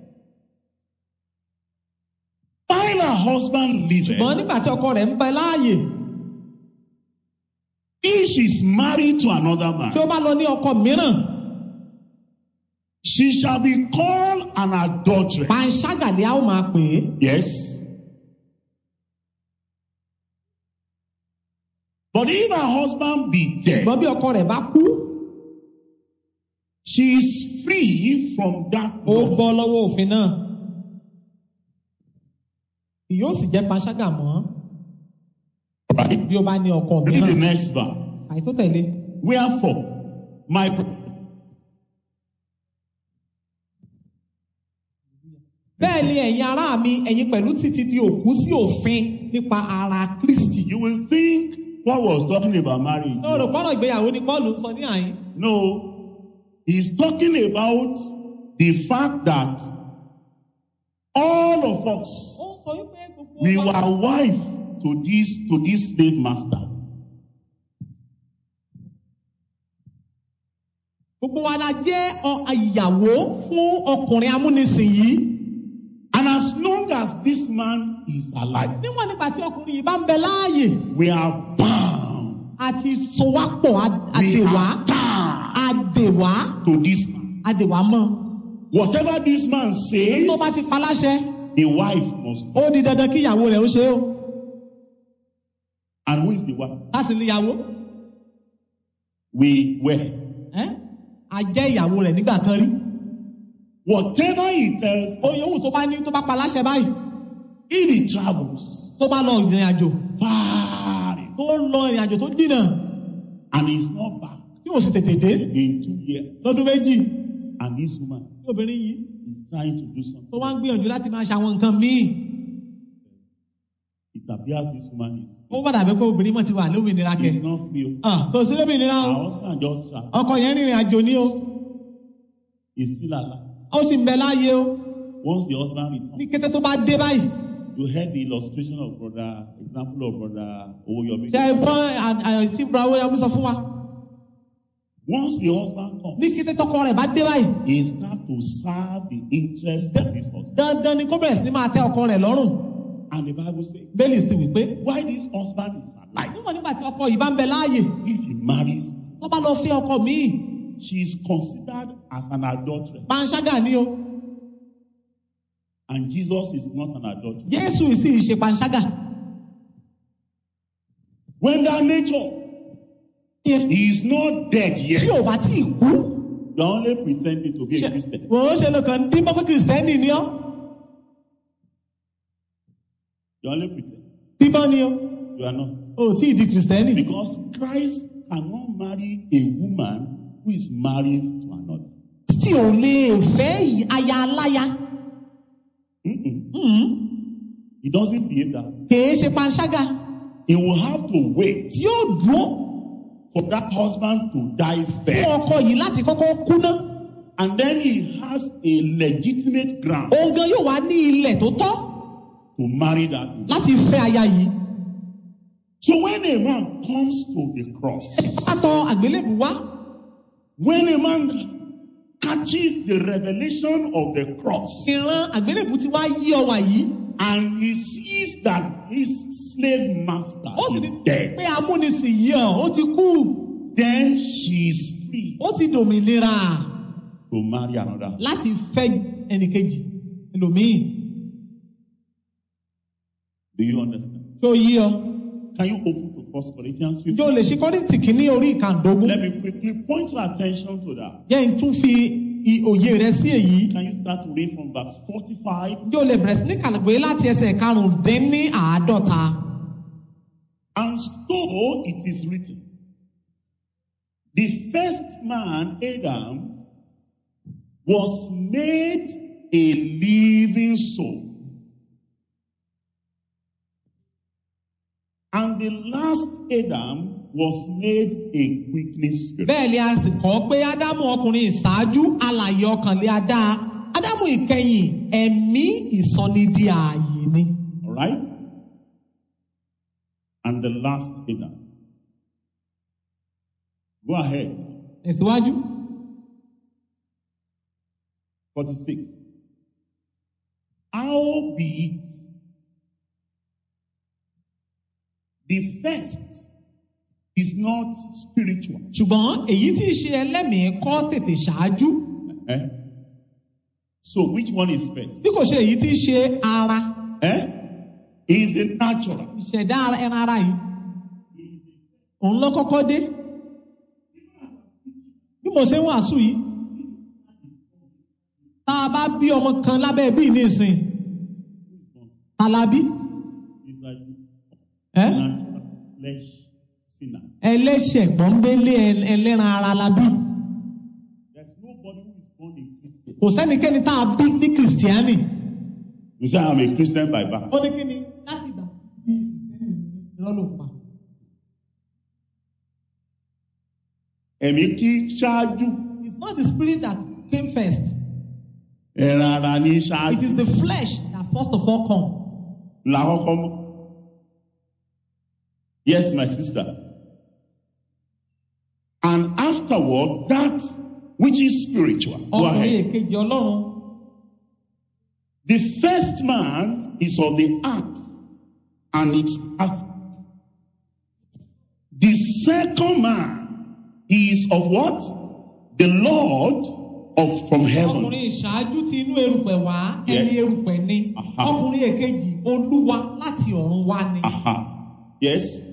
S1: while her husband liveth,
S8: ṣùgbọ́n nígbà tí ọkọ rẹ̀ ń bẹ láàyè
S1: if she is married to another man,
S8: tí ó bá lọ ní ọkọ mìíràn
S1: she shall be called an adulteress.
S8: panṣágà ni a ó máa pè é.
S1: Yes. But if her husband be dead,
S8: ṣùgbọ́n bí ọkọ rẹ̀ bá kú
S1: she is free from that
S8: ó
S1: law.
S8: bọ́ lọ́wọ́ òfin náà yóò sì jẹ́ panṣágà mọ́
S1: Right?
S8: bí ó bá ní ọkọ
S1: Read the
S8: mìíràn.
S1: next verse.
S8: àìtó tẹ̀lé.
S1: Wherefore, my
S8: bẹ́ẹ̀ ni ẹ̀yin ará mi ẹ̀yin pẹ̀lú títí di òkú sí òfin nípa ara Kristi.
S1: you will think Paul was talking about marriage.
S8: ó rò pọ́nrọ̀ ìgbéyàwó ni Pọ́ọ̀lù ń sọ ní àyín.
S1: No, he's talking about the fact that all of us,
S8: ó sọ wípé gbogbo
S1: we
S8: wa-
S1: were wife to this slave master.
S8: gbogbo wa la jẹ́ ìyàwó fún ọkùnrin amúnisìn yìí.
S1: And as long as this man is alive,
S8: níwọ̀n nígbà tí ọkùnrin yìí bá ń bẹ láàyè
S1: we are bound.
S8: àti sowápọ̀
S1: We
S8: àdèwà
S1: are tied
S8: àdèwà
S1: to this man.
S8: àdèwà mọ́.
S1: Whatever this man
S8: tó bá ti
S1: says,
S8: paláṣẹ
S1: the wife must do.
S8: ó di dandan kí ìyàwó rẹ̀ ó ṣe é o.
S1: And who is the wife?
S8: a sì ní ìyàwó.
S1: We were.
S8: a jẹ́ ìyàwó rẹ̀ nígbà kan rí.
S1: Whatever he tells
S8: oyè òwú tó bá ní tó bá paláṣẹ báyìí
S1: if he travels
S8: tó bá lọ ìrìn àjò
S1: far
S8: tó lọ ìrìn àjò tó jìnnà
S1: and he's not back
S8: tí ò sì tètè dé
S1: in 2 years,
S8: lọ́dún méjì
S1: and this woman
S8: tí obìnrin yìí
S1: is trying to do something,
S8: tó wá ń gbìyànjú láti máa ṣe àwọn nǹkan míì
S1: it appears this woman
S8: ó bá dàbí pé obìnrin mọ̀ ti wà lómìnira
S1: is
S8: kẹ.
S1: not free.
S8: kò sí lómìnira o
S1: Her husband just traveled.
S8: ọkọ yẹn rìnrìn àjò ní o
S1: He's still alive.
S8: ó sì ń bẹ láàyè o
S1: Once the husband
S8: ní
S1: returns,
S8: kété tó bá dé báyìí
S1: you heard the illustration of example of brother Owoyomi.
S8: ṣe é gbọ́ tí bravo yamu sọ fún wa
S1: Once the husband
S8: ní
S1: comes,
S8: kété tọkọ rẹ̀ bá dé báyìí
S1: he starts to serve the interest of this husband.
S8: dandan ni kó bẹ̀rẹ̀ sí ní máa tẹ ọkọ rẹ̀ lọ́rùn.
S1: And the Bible says,
S8: bẹ́ẹ̀lì sì wípé
S1: why this husband is alive,
S8: níwọ̀n nígbà tí ọkọ yìí bá ń bẹ láàyè
S1: if he marries,
S8: tó bá lọ fẹ́ ọkọ míì
S1: she is considered as an adulteress.
S8: panṣágà ni o
S1: And Jesus is not an adulterer.
S8: Jésù sì ṣe panṣágà.
S1: When that nature
S8: Tí
S1: is not dead yet,
S8: ò bá tí ì kú
S1: you are only pretending to be a Christian.
S8: wò ó ṣe lọ́kàn dín bọ́ pé kìrìsìtẹ́nì ni ọ́
S1: You only pretend.
S8: bíbọ́ ni o
S1: You are not.
S8: ò tí ì di kìrìsìtẹ́nì.
S1: Because Christ cannot marry a woman who is married to another.
S8: tí ò lè fẹ́ aya aláya
S1: He doesn't behave that way.
S8: kìí ṣe panṣágà
S1: he will have to wait
S8: tí yóò dúró
S1: for that husband to die
S8: fún
S1: first.
S8: ọkọ yìí láti kọ́kọ́ kú ná.
S1: And then he has a legitimate ground
S8: òun gan yóò wá ní ilẹ̀ tó tọ́
S1: to marry that woman.
S8: láti fẹ́ aya yìí.
S1: So when a man comes to the cross,
S8: pátọ́ àgbélébù wá.
S1: when a man catches the revelation of the cross,
S8: ìran àgbélébù ti wá yí ọwà yìí.
S1: and he sees that his slave master
S8: ó sì
S1: is
S8: ní
S1: dead,
S8: pé amúnisìn yìí hàn ó ti kú.
S1: then she is free
S8: ó ti dòmìnira
S1: to marry another.
S8: láti fẹ́ ẹnìkejì ẹlòmíì.
S1: Do you understand?
S8: tó yí ọ.
S1: Can you open to 1 Corinthians 15?
S8: ǹjẹ́ o lè ṣe Kọ́ríńtì kìíní orí ìkàndógún.
S1: Let me quickly point your attention to that.
S8: jẹ́ n tún fi òye rẹ sí èyí.
S1: Can you start to read from verse 45?
S8: ǹjẹ́ o lè bẹ̀rẹ̀ sí ní kàlùgbé láti ẹsẹ̀ karùndínláàádọ́ta.
S1: And so it is written, the first man, Adam, was made a living soul. And the last Adam was made a quickening spirit.
S8: bẹ́ẹ̀ ni a sì kọ́ pé ádámù ọkùnrin ìṣáájú alààyè ọkàn lé a dá. ádámù ìkẹyìn ẹ̀mí ìsọnidí ààyè ni.
S1: All right? And the last Adam. Go ahead.
S8: tẹ̀síwájú.
S1: 46. Howbeit, the first is not spiritual.
S8: ṣùgbọ́n èyí tí í ṣe ẹlẹ́mìí kọ́ tètè ṣáájú.
S1: Eh? So which one is first?
S8: bí kò ṣe èyí tí í ṣe ara.
S1: Is the natural.
S8: ìṣẹ̀dá ẹran ara yìí. òun ló kọ́kọ́ dé. bí mo ṣe ń wàásù yìí. tá a bá bí ọmọ kan lábẹ́ bí nísìn. Alábí.
S1: It's like
S8: Eh?
S1: natural flesh sinner.
S8: ẹlẹ́ṣẹ̀ gbọ́ngbélé ẹlẹ́ran ara la bí.
S1: There's nobody who is born a Christian.
S8: kò sẹ́nikẹ́ni tá a bí ní kìrìsìtíánì.
S1: You say I'm a Christian by birth.
S8: ó ní kí ni láti ìgbà irọ́ ló pa.
S1: Ẹ̀mí kí ṣáájú.
S8: It's not the spirit that came first.
S1: Ẹran ara ní
S8: It
S1: ṣáájú.
S8: is the flesh that first of all come.
S1: Làkọ́kọ́ mọ́. Yes, my sister. And afterward, that which is spiritual. Go
S8: ọkùnrin
S1: ahead.
S8: èkejì ọlọ́run.
S1: The first man is of the earth, and it's earth. The second man is of what? The Lord of from heaven.
S8: ọkùnrin ìṣáájú ti inú erùpẹ̀ wá
S1: Yes.
S8: ẹni erùpẹ̀ ni.
S1: Aha.
S8: ọkùnrin èkejì olúwa láti ọ̀run wá ni.
S1: Yes.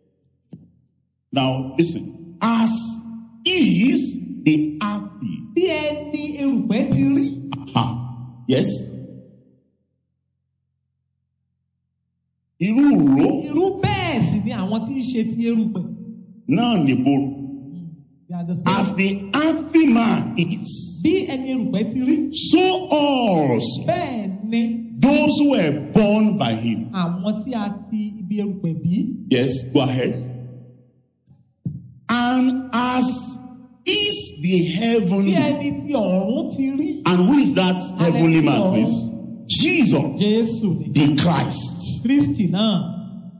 S1: Now listen. As is the earthy.
S8: bí ẹni erùpẹ̀ ti rí.
S1: Yes. Irú ìró
S8: irú bẹ́ẹ̀ sì ni àwọn tí ń ṣe ti erùpẹ̀.
S1: náà nìbò.
S8: They are the same.
S1: As the earthy man is,
S8: bí ẹni erùpẹ̀ ti rí.
S1: so also
S8: bẹ́ẹ̀ ni
S1: those who were born by him.
S8: àwọn tí a ti ibi erùpẹ̀ bí.
S1: Yes, go ahead. And as is the
S8: bí
S1: heavenly.
S8: ẹni tí ọ̀run ti rí.
S1: And who is that heavenly man, please? Jesus,
S8: Jésù ni.
S1: the Christ.
S8: Kristi náà.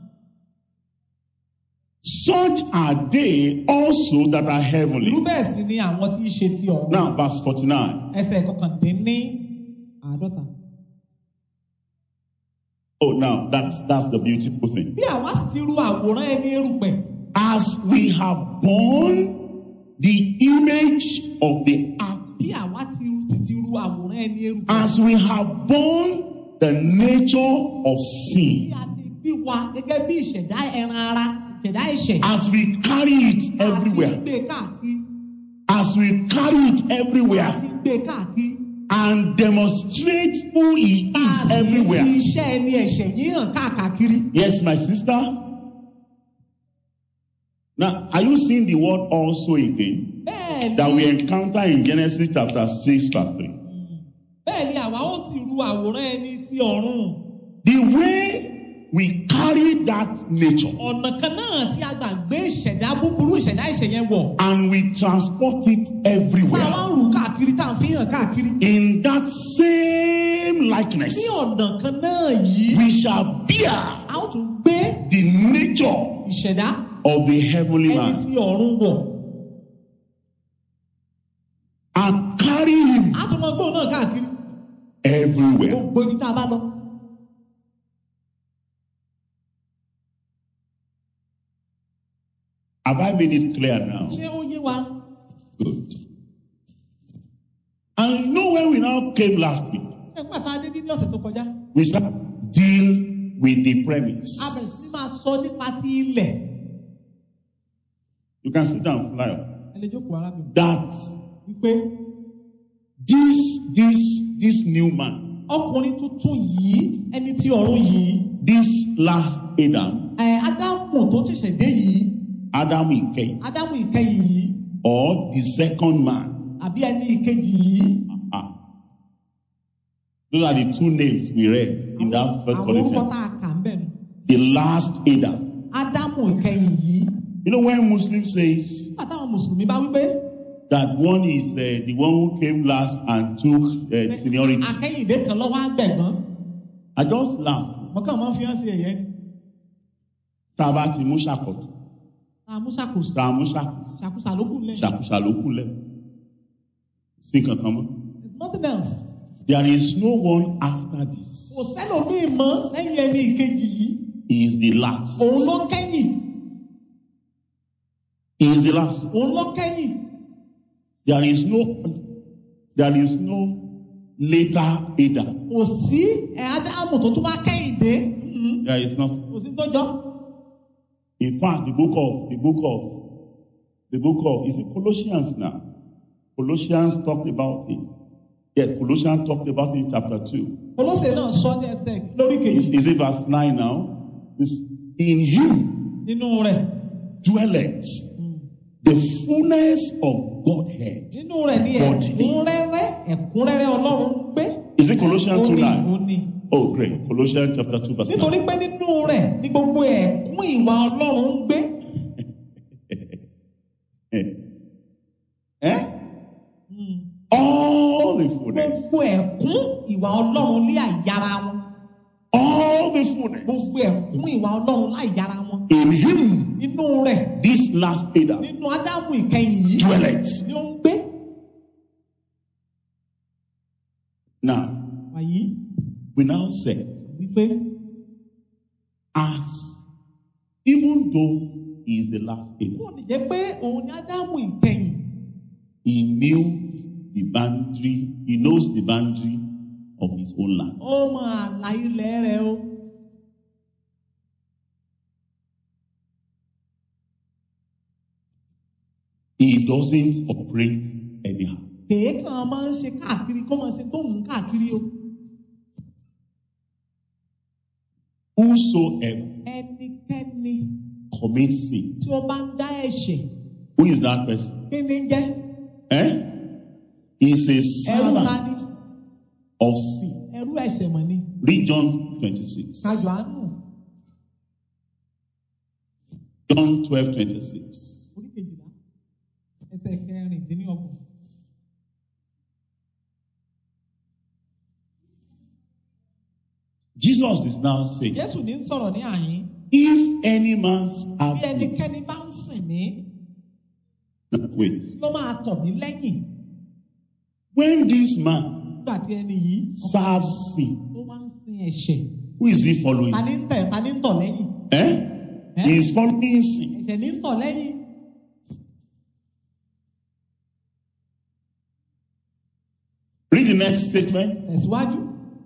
S1: Such are they also that are
S8: irú
S1: heavenly.
S8: bẹ́ẹ̀ sì ni àwọn tí ń ṣe ti ọ̀run.
S1: Now, verse 49.
S8: ẹsẹ̀ kọkàndínláàádọ́ta.
S1: Oh, now that's the beautiful thing.
S8: bí àwa sì ti ru àwòrán ẹni erùpẹ̀.
S1: As we have borne the image of the earth,
S8: bí àwa ti ru àwòrán ẹni erùpẹ̀.
S1: as we have borne the nature of
S8: bí
S1: sin,
S8: a ti bí wa gẹ́gẹ́ bí ìṣẹ̀dá ẹran ara ìṣẹ̀dá ẹ̀ṣẹ̀.
S1: as we carry it
S8: àti
S1: everywhere,
S8: gbé káàkiri.
S1: as we carry it
S8: àti
S1: everywhere
S8: gbé káàkiri.
S1: and demonstrate who he is everywhere.
S8: fi iṣẹ́ ẹni ẹ̀ṣẹ̀ yìí hàn káàkiri.
S1: Yes, my sister. Now, are you seeing the word also again
S8: bẹ́ẹ̀
S1: that
S8: ni
S1: we encounter in Genesis chapter 6, verse 3?
S8: bẹ́ẹ̀ ni àwa ó sì ru àwòrán ẹni tí ọ̀run.
S1: The way we carry that nature
S8: ọ̀nà kan náà tí a gbà gbé ìṣẹ̀dá búburú ìṣẹ̀dá ìṣẹ̀yẹn wọ̀.
S1: and we transport it
S8: Tá a
S1: everywhere
S8: wá ń rù káàkiri tá à ń fi hàn káàkiri.
S1: in that same likeness.
S8: Ní ọ̀nà kan náà yìí,
S1: We shall bear
S8: a ó tún gbé
S1: the nature
S8: ìṣẹ̀dá
S1: of the heavenly
S8: ẹni
S1: man
S8: tí ọ̀run wọ̀.
S1: and carry him
S8: A tún máa gbóhùn náà káàkiri.
S1: everywhere.
S8: Gbogbo ibi tá a bá lọ.
S1: Have I made it clear now?
S8: Ṣé ó yé wa?
S1: Good. And you know when we now came last week,
S8: Ṣé pàtàkì adé ní ọ̀sẹ̀ tó kọjá?
S1: we start deal with the premise.
S8: A bẹ̀rẹ̀ sí ní máa sọ nípa ti ilẹ̀.
S1: You can sit down, fly.
S8: Ẹ lè jókòó arábìnrin.
S1: That
S8: Wípé
S1: this new man,
S8: ọkùnrin tuntun yìí, ẹni tí ọ̀run yìí,
S1: this last Adam,
S8: Ádámù tó ṣẹ̀ṣẹ̀ dé yìí,
S1: Adam Ike,
S8: Ádámù ìkẹyìn yìí,
S1: or the second man.
S8: àbí ẹni ìkejì yìí.
S1: Those are the two names we read in that first
S8: Àwọn orúkọ tá a
S1: Corinthians.
S8: kà ń bẹ̀ nù.
S1: The last Adam.
S8: Ádámù ìkẹyìn yìí.
S1: You know when Muslim says
S8: Nígbà táwọn Mùsùlùmí bá wípé
S1: that one is the one who came last and took seniority,
S8: akẹ́yìndé kan lọ́wọ́ àgbẹ̀gbọ́n,
S1: I just laugh.
S8: mo kàn máa ń fi hàn sí ẹ̀yẹ́ ni.
S1: Tabati Mushakoto,
S8: Àmúṣàkóso,
S1: Tamushakus,
S8: ṣàkóso ló kù lẹ̀.
S1: Shakushalokule. See, come on.
S8: There's nothing else.
S1: There is no one after this.
S8: Kò sẹ́lòmíì mọ́ lẹ́yìn ẹni ìkejì yìí.
S1: He is the last.
S8: Òun ló kẹ́yìn.
S1: He is the last.
S8: Òun ló kẹ́yìn.
S1: There is no later Adam.
S8: Kò sí Ádámù tó tún wá kẹ́yìndé.
S1: There is not.
S8: Kò sí tó jọ.
S1: In fact, the book of is it Colossians now? Colossians talked about it. Yes, Colossians talked about it in chapter 2.
S8: Kólósè náà sọ ní ẹsẹ̀ lórí kejì.
S1: Is it verse 9 now? It's in him
S8: Nínú rẹ̀.
S1: dwelleth the fullness of Godhead.
S8: Nínú rẹ̀ ni ẹ̀kúnrẹ́rẹ́ Ọlọ́run gbé.
S1: Is it Colossians 2:9?
S8: Ó ní.
S1: Oh, great. Colossians chapter 2 verse 9.
S8: Nítorí pé nínú rẹ̀ ní gbogbo ẹ̀kún ìwà Ọlọ́run ń gbé.
S1: All the fullness.
S8: Gbogbo ẹ̀kún ìwà Ọlọ́run lé àyàrá wọn.
S1: All the fullness.
S8: Gbogbo ẹ̀kún ìwà Ọlọ́run láyàrá wọn.
S1: In him,
S8: Nínú rẹ̀,
S1: this last Adam
S8: nínú Ádámù ìkẹyìn yìí
S1: dwelleth.
S8: ni ó ń gbé.
S1: Now,
S8: Wàyí
S1: we now said,
S8: wípé
S1: as even though he is the last Adam,
S8: kò ní jẹ́ pé òun ni Ádámù ìkẹyìn.
S1: he knew the boundary, he knows the boundary of his own land.
S8: Ó mọ àlà ilẹ̀ rẹ̀ o.
S1: He doesn't operate anyhow.
S8: Kèékàn máa ń ṣe káàkiri kó máa ṣe tó ń káàkiri o.
S1: Whosoever
S8: Ẹnikẹ́ni
S1: commits sin,
S8: tí ó bá ń dá ẹ̀ṣẹ̀,
S1: who is that person?
S8: kí ni ń jẹ́?
S1: He is a
S8: Ẹrú ta ni?
S1: servant of sin.
S8: Ẹrú ẹ̀ṣẹ̀ mọ̀ ni.
S1: Read John 26.
S8: Kájọ àánú.
S1: John 12:26.
S8: Orí kejìlá. Ẹsẹ̀ kẹrìndínlọ́gbọ̀n.
S1: Jesus is now saying,
S8: Jésù ní ń sọ̀rọ̀ ní àyín.
S1: if any man
S8: Bí
S1: serves me,
S8: ẹnikẹ́ni bá ń sìn mí,
S1: wait,
S8: ló máa tọ̀ mí lẹ́yìn.
S1: when this man
S8: Nígbà tí ẹni yìí
S1: serves sin,
S8: ó wá ń sin ẹ̀ṣẹ̀.
S1: who is he following?
S8: Ta ni ń tọ̀ lẹ́yìn?
S1: He is following sin.
S8: Ẹ̀ṣẹ̀ ní ń tọ̀ lẹ́yìn.
S1: Read the next statement.
S8: Tẹ̀síwájú.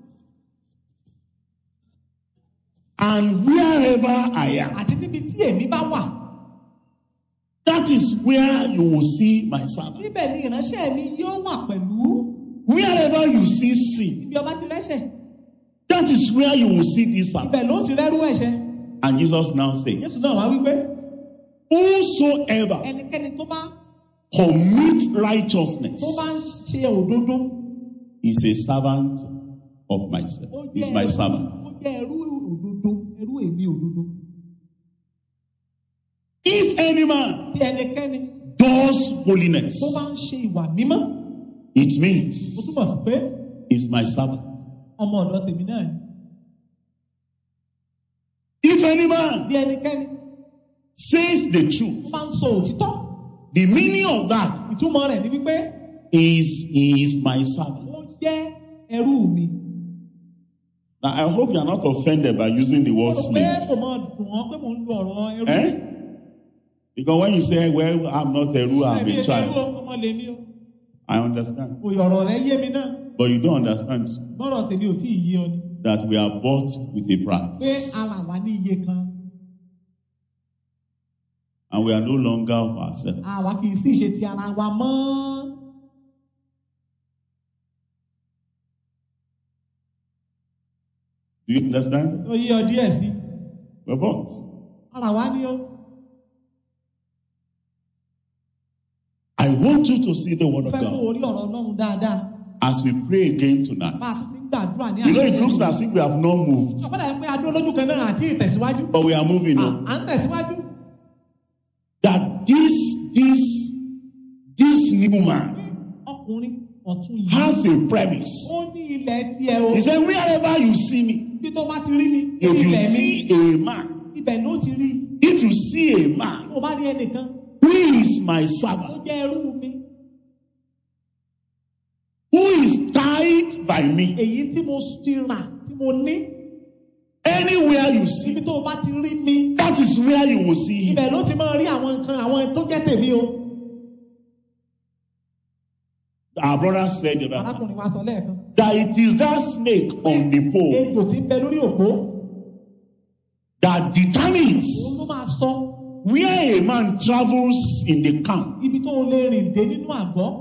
S1: And wherever I am,
S8: Àti níbi tí èmi bá wà,
S1: that is where you will see my servant.
S8: níbẹ̀ ni ìránṣẹ́ mi yóò wà pẹ̀lú.
S1: Wherever you see sin,
S8: Ibi ọba ti rẹ́ṣẹ̀,
S1: that is where you will see this servant.
S8: ibẹ̀ ló ti rẹ́rú ẹ̀ṣẹ̀.
S1: And Jesus now says,
S8: Jésù náà wá wípé
S1: whosoever
S8: ẹnikẹ́ni tó bá
S1: commits righteousness
S8: ń ṣe òdodo,
S1: is a servant of myself.
S8: ó
S1: Is
S8: jẹ́
S1: my
S8: ẹrú-
S1: servant.
S8: ó jẹ́ ẹrú òdodo, ẹrú
S1: If any man
S8: Tí ẹnikẹ́ni
S1: does holiness,
S8: tó bá ń ṣe ìwà mímọ́,
S1: it
S8: ó
S1: means
S8: túmọ̀ sí pé
S1: he's my servant.
S8: ọmọ ọ̀dọ̀ tèmi náà ni.
S1: If any man
S8: Bí ẹnikẹ́ni
S1: says the
S8: tó
S1: truth,
S8: bá ń sọ òtítọ́,
S1: the meaning of that
S8: ìtumọ̀ rẹ̀ ni wípé
S1: is he is my servant.
S8: ó jẹ́ ẹrú mi.
S1: Now, I hope you are not offended by using the
S8: Ó
S1: word
S8: rò pé
S1: slave.
S8: kò mọ̀ dùn ọ́ pé mò ń lo ọ̀rọ̀ ẹrú.
S1: Eh? Because when you say, well, I'm not a ruler, I'm
S8: Ẹ̀mí
S1: a
S8: ẹ̀rú
S1: child,
S8: ọmọ lèmi o.
S1: I understand.
S8: Òye ọ̀rọ̀ rẹ̀ yé mi náà.
S1: But you don't understand
S8: Bọ́rọ̀ tèmi ò tí ì yé ọ ni.
S1: that we are bought with a
S8: Pé
S1: price.
S8: ara wa ní iye kan.
S1: And we are no longer of ourselves.
S8: Àwa kì í sì ṣe ti ara wa mọ́.
S1: Do you understand?
S8: Ó yé ọ díẹ̀ sí.
S1: We're bought.
S8: Ara wa ní o.
S1: I want you to see the word of
S8: Fẹ́ kó
S1: God
S8: orí ọ̀rọ̀ Ọlọ́run dáadáa.
S1: as we pray again tonight.
S8: Bá a sì ti ń gbàdúrà ní
S1: You know, it
S8: àṣẹ.
S1: looks as if we have not moved,
S8: Ọ̀pọ̀lọpọ̀ yẹn pé adó lójú kan náà àti ìtẹ̀síwájú.
S1: but we are moving on.
S8: À ń tẹ̀síwájú.
S1: That this new man
S8: Ọkùnrin ọ̀tún yìí.
S1: has a premise.
S8: Ó ní ilẹ̀ tiẹ̀ o.
S1: He said, wherever you see me,
S8: Bí tó bá ti rí mi,
S1: if you
S8: ilẹ̀ mi,
S1: see a man,
S8: ibẹ̀ ló ti rí.
S1: if you see a man
S8: Tó bá rí ẹnìkan,
S1: who is my
S8: ó
S1: servant,
S8: jẹ́ ẹrú mi.
S1: who is tied by me,
S8: Èyí tí mo ti rà, tí mo ní.
S1: anywhere you see,
S8: Ibi tó bá ti rí mi,
S1: that is where you will see him.
S8: ibẹ̀ ló ti máa rí àwọn nǹkan àwọn tó jẹ́ tèmi o.
S1: Our brother said that
S8: Arákùnrin wa sọ lẹ́ẹ̀kan.
S1: it is that snake on the pole
S8: Ejò tí ń bẹ lórí òpó,
S1: that determines
S8: òun ló máa sọ
S1: where a man travels in the camp.
S8: ibi tó lè rìn dé nínú àgọ́.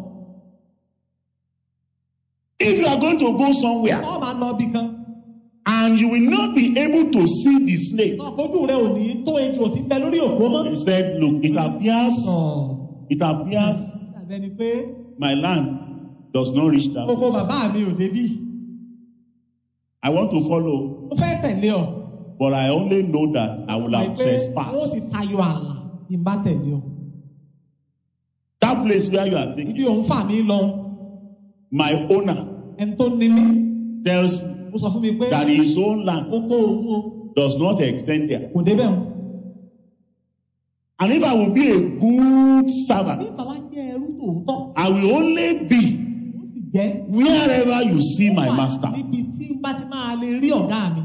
S1: If you are going to go somewhere
S8: Wọ́n máa lọ ibì kan.
S1: and you will not be able to see the snake,
S8: Ojú rẹ̀ ò ní tó ejò tí ń bẹ lórí òpó mọ́.
S1: he said, look, it appears
S8: Dàbẹ́ ni pé
S1: my land does not reach that
S8: gbogbo
S1: place.
S8: bàbá mi ò débí.
S1: I want to follow,
S8: Ó fẹ́ tẹ̀lé ọ.
S1: but I only know that I will have
S8: Pé wọ́n ti
S1: trespassed.
S8: tayọ àlà bí n bá tẹ̀lé ọ.
S1: That place where you are
S8: Ibi
S1: taking,
S8: òun fà mí lọ.
S1: my owner
S8: Ẹni tó ní mí,
S1: tells
S8: ó sọ fún mi pé
S1: that his own land
S8: oko òun o
S1: does not extend there.
S8: kò débẹ̀ o.
S1: And if I will be a good
S8: Bí
S1: servant,
S8: bàbá jẹ́ ẹrú tòótọ́,
S1: I will only be
S8: ó sì jẹ́
S1: wherever you see my
S8: wà
S1: master.
S8: níbi tí n bá ti máa lè rí ọ̀gá mi.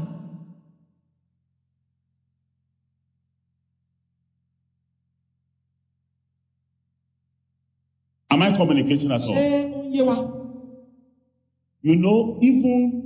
S1: Am I communicating at
S8: Ṣé
S1: all?
S8: ó ń yé wa?
S1: You know, even